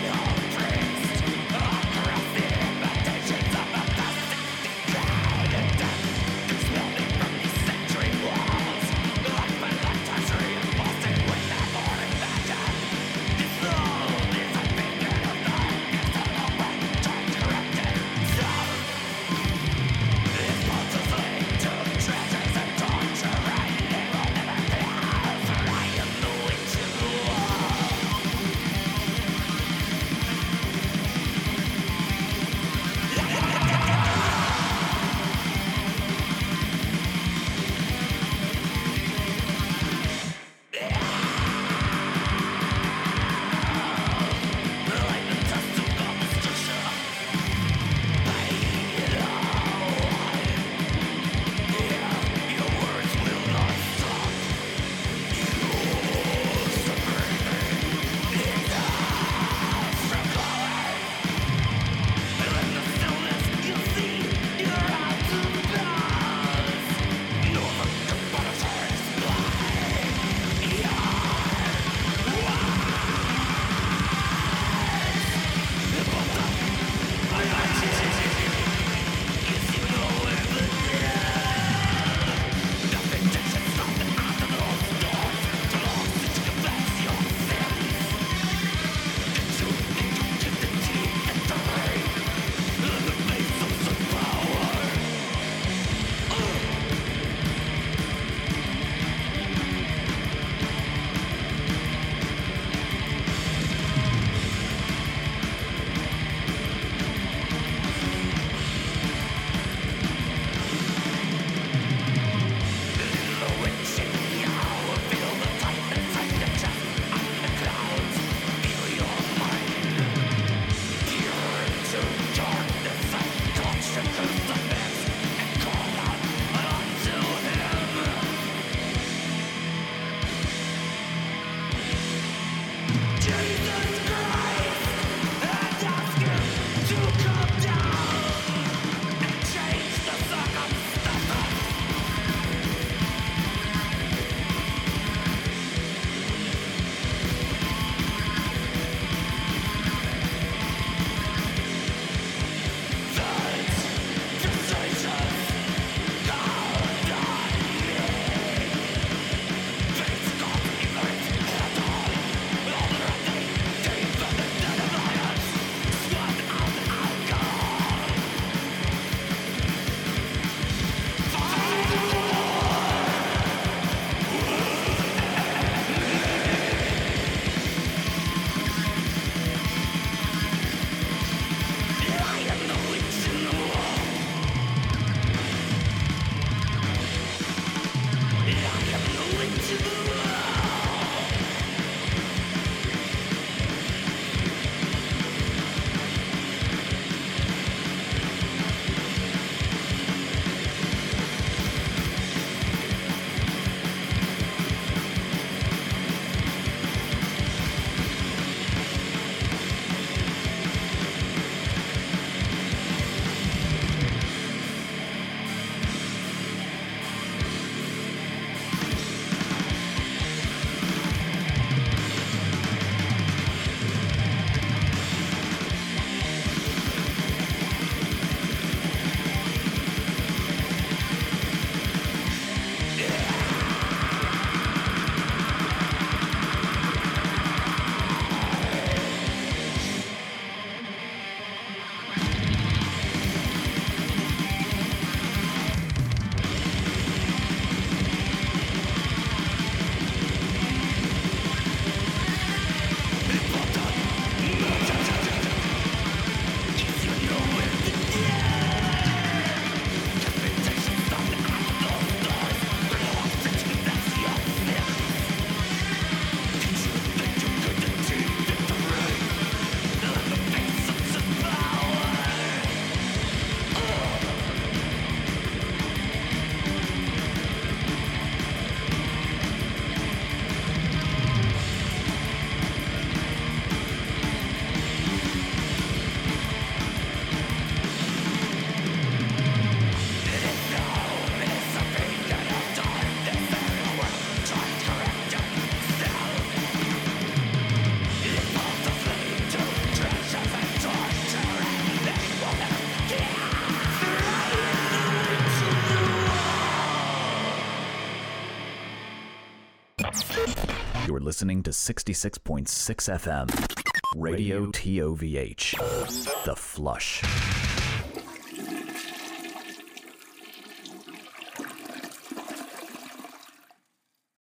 listening to sixty-six point six F M, Radio T O V H, The Flush.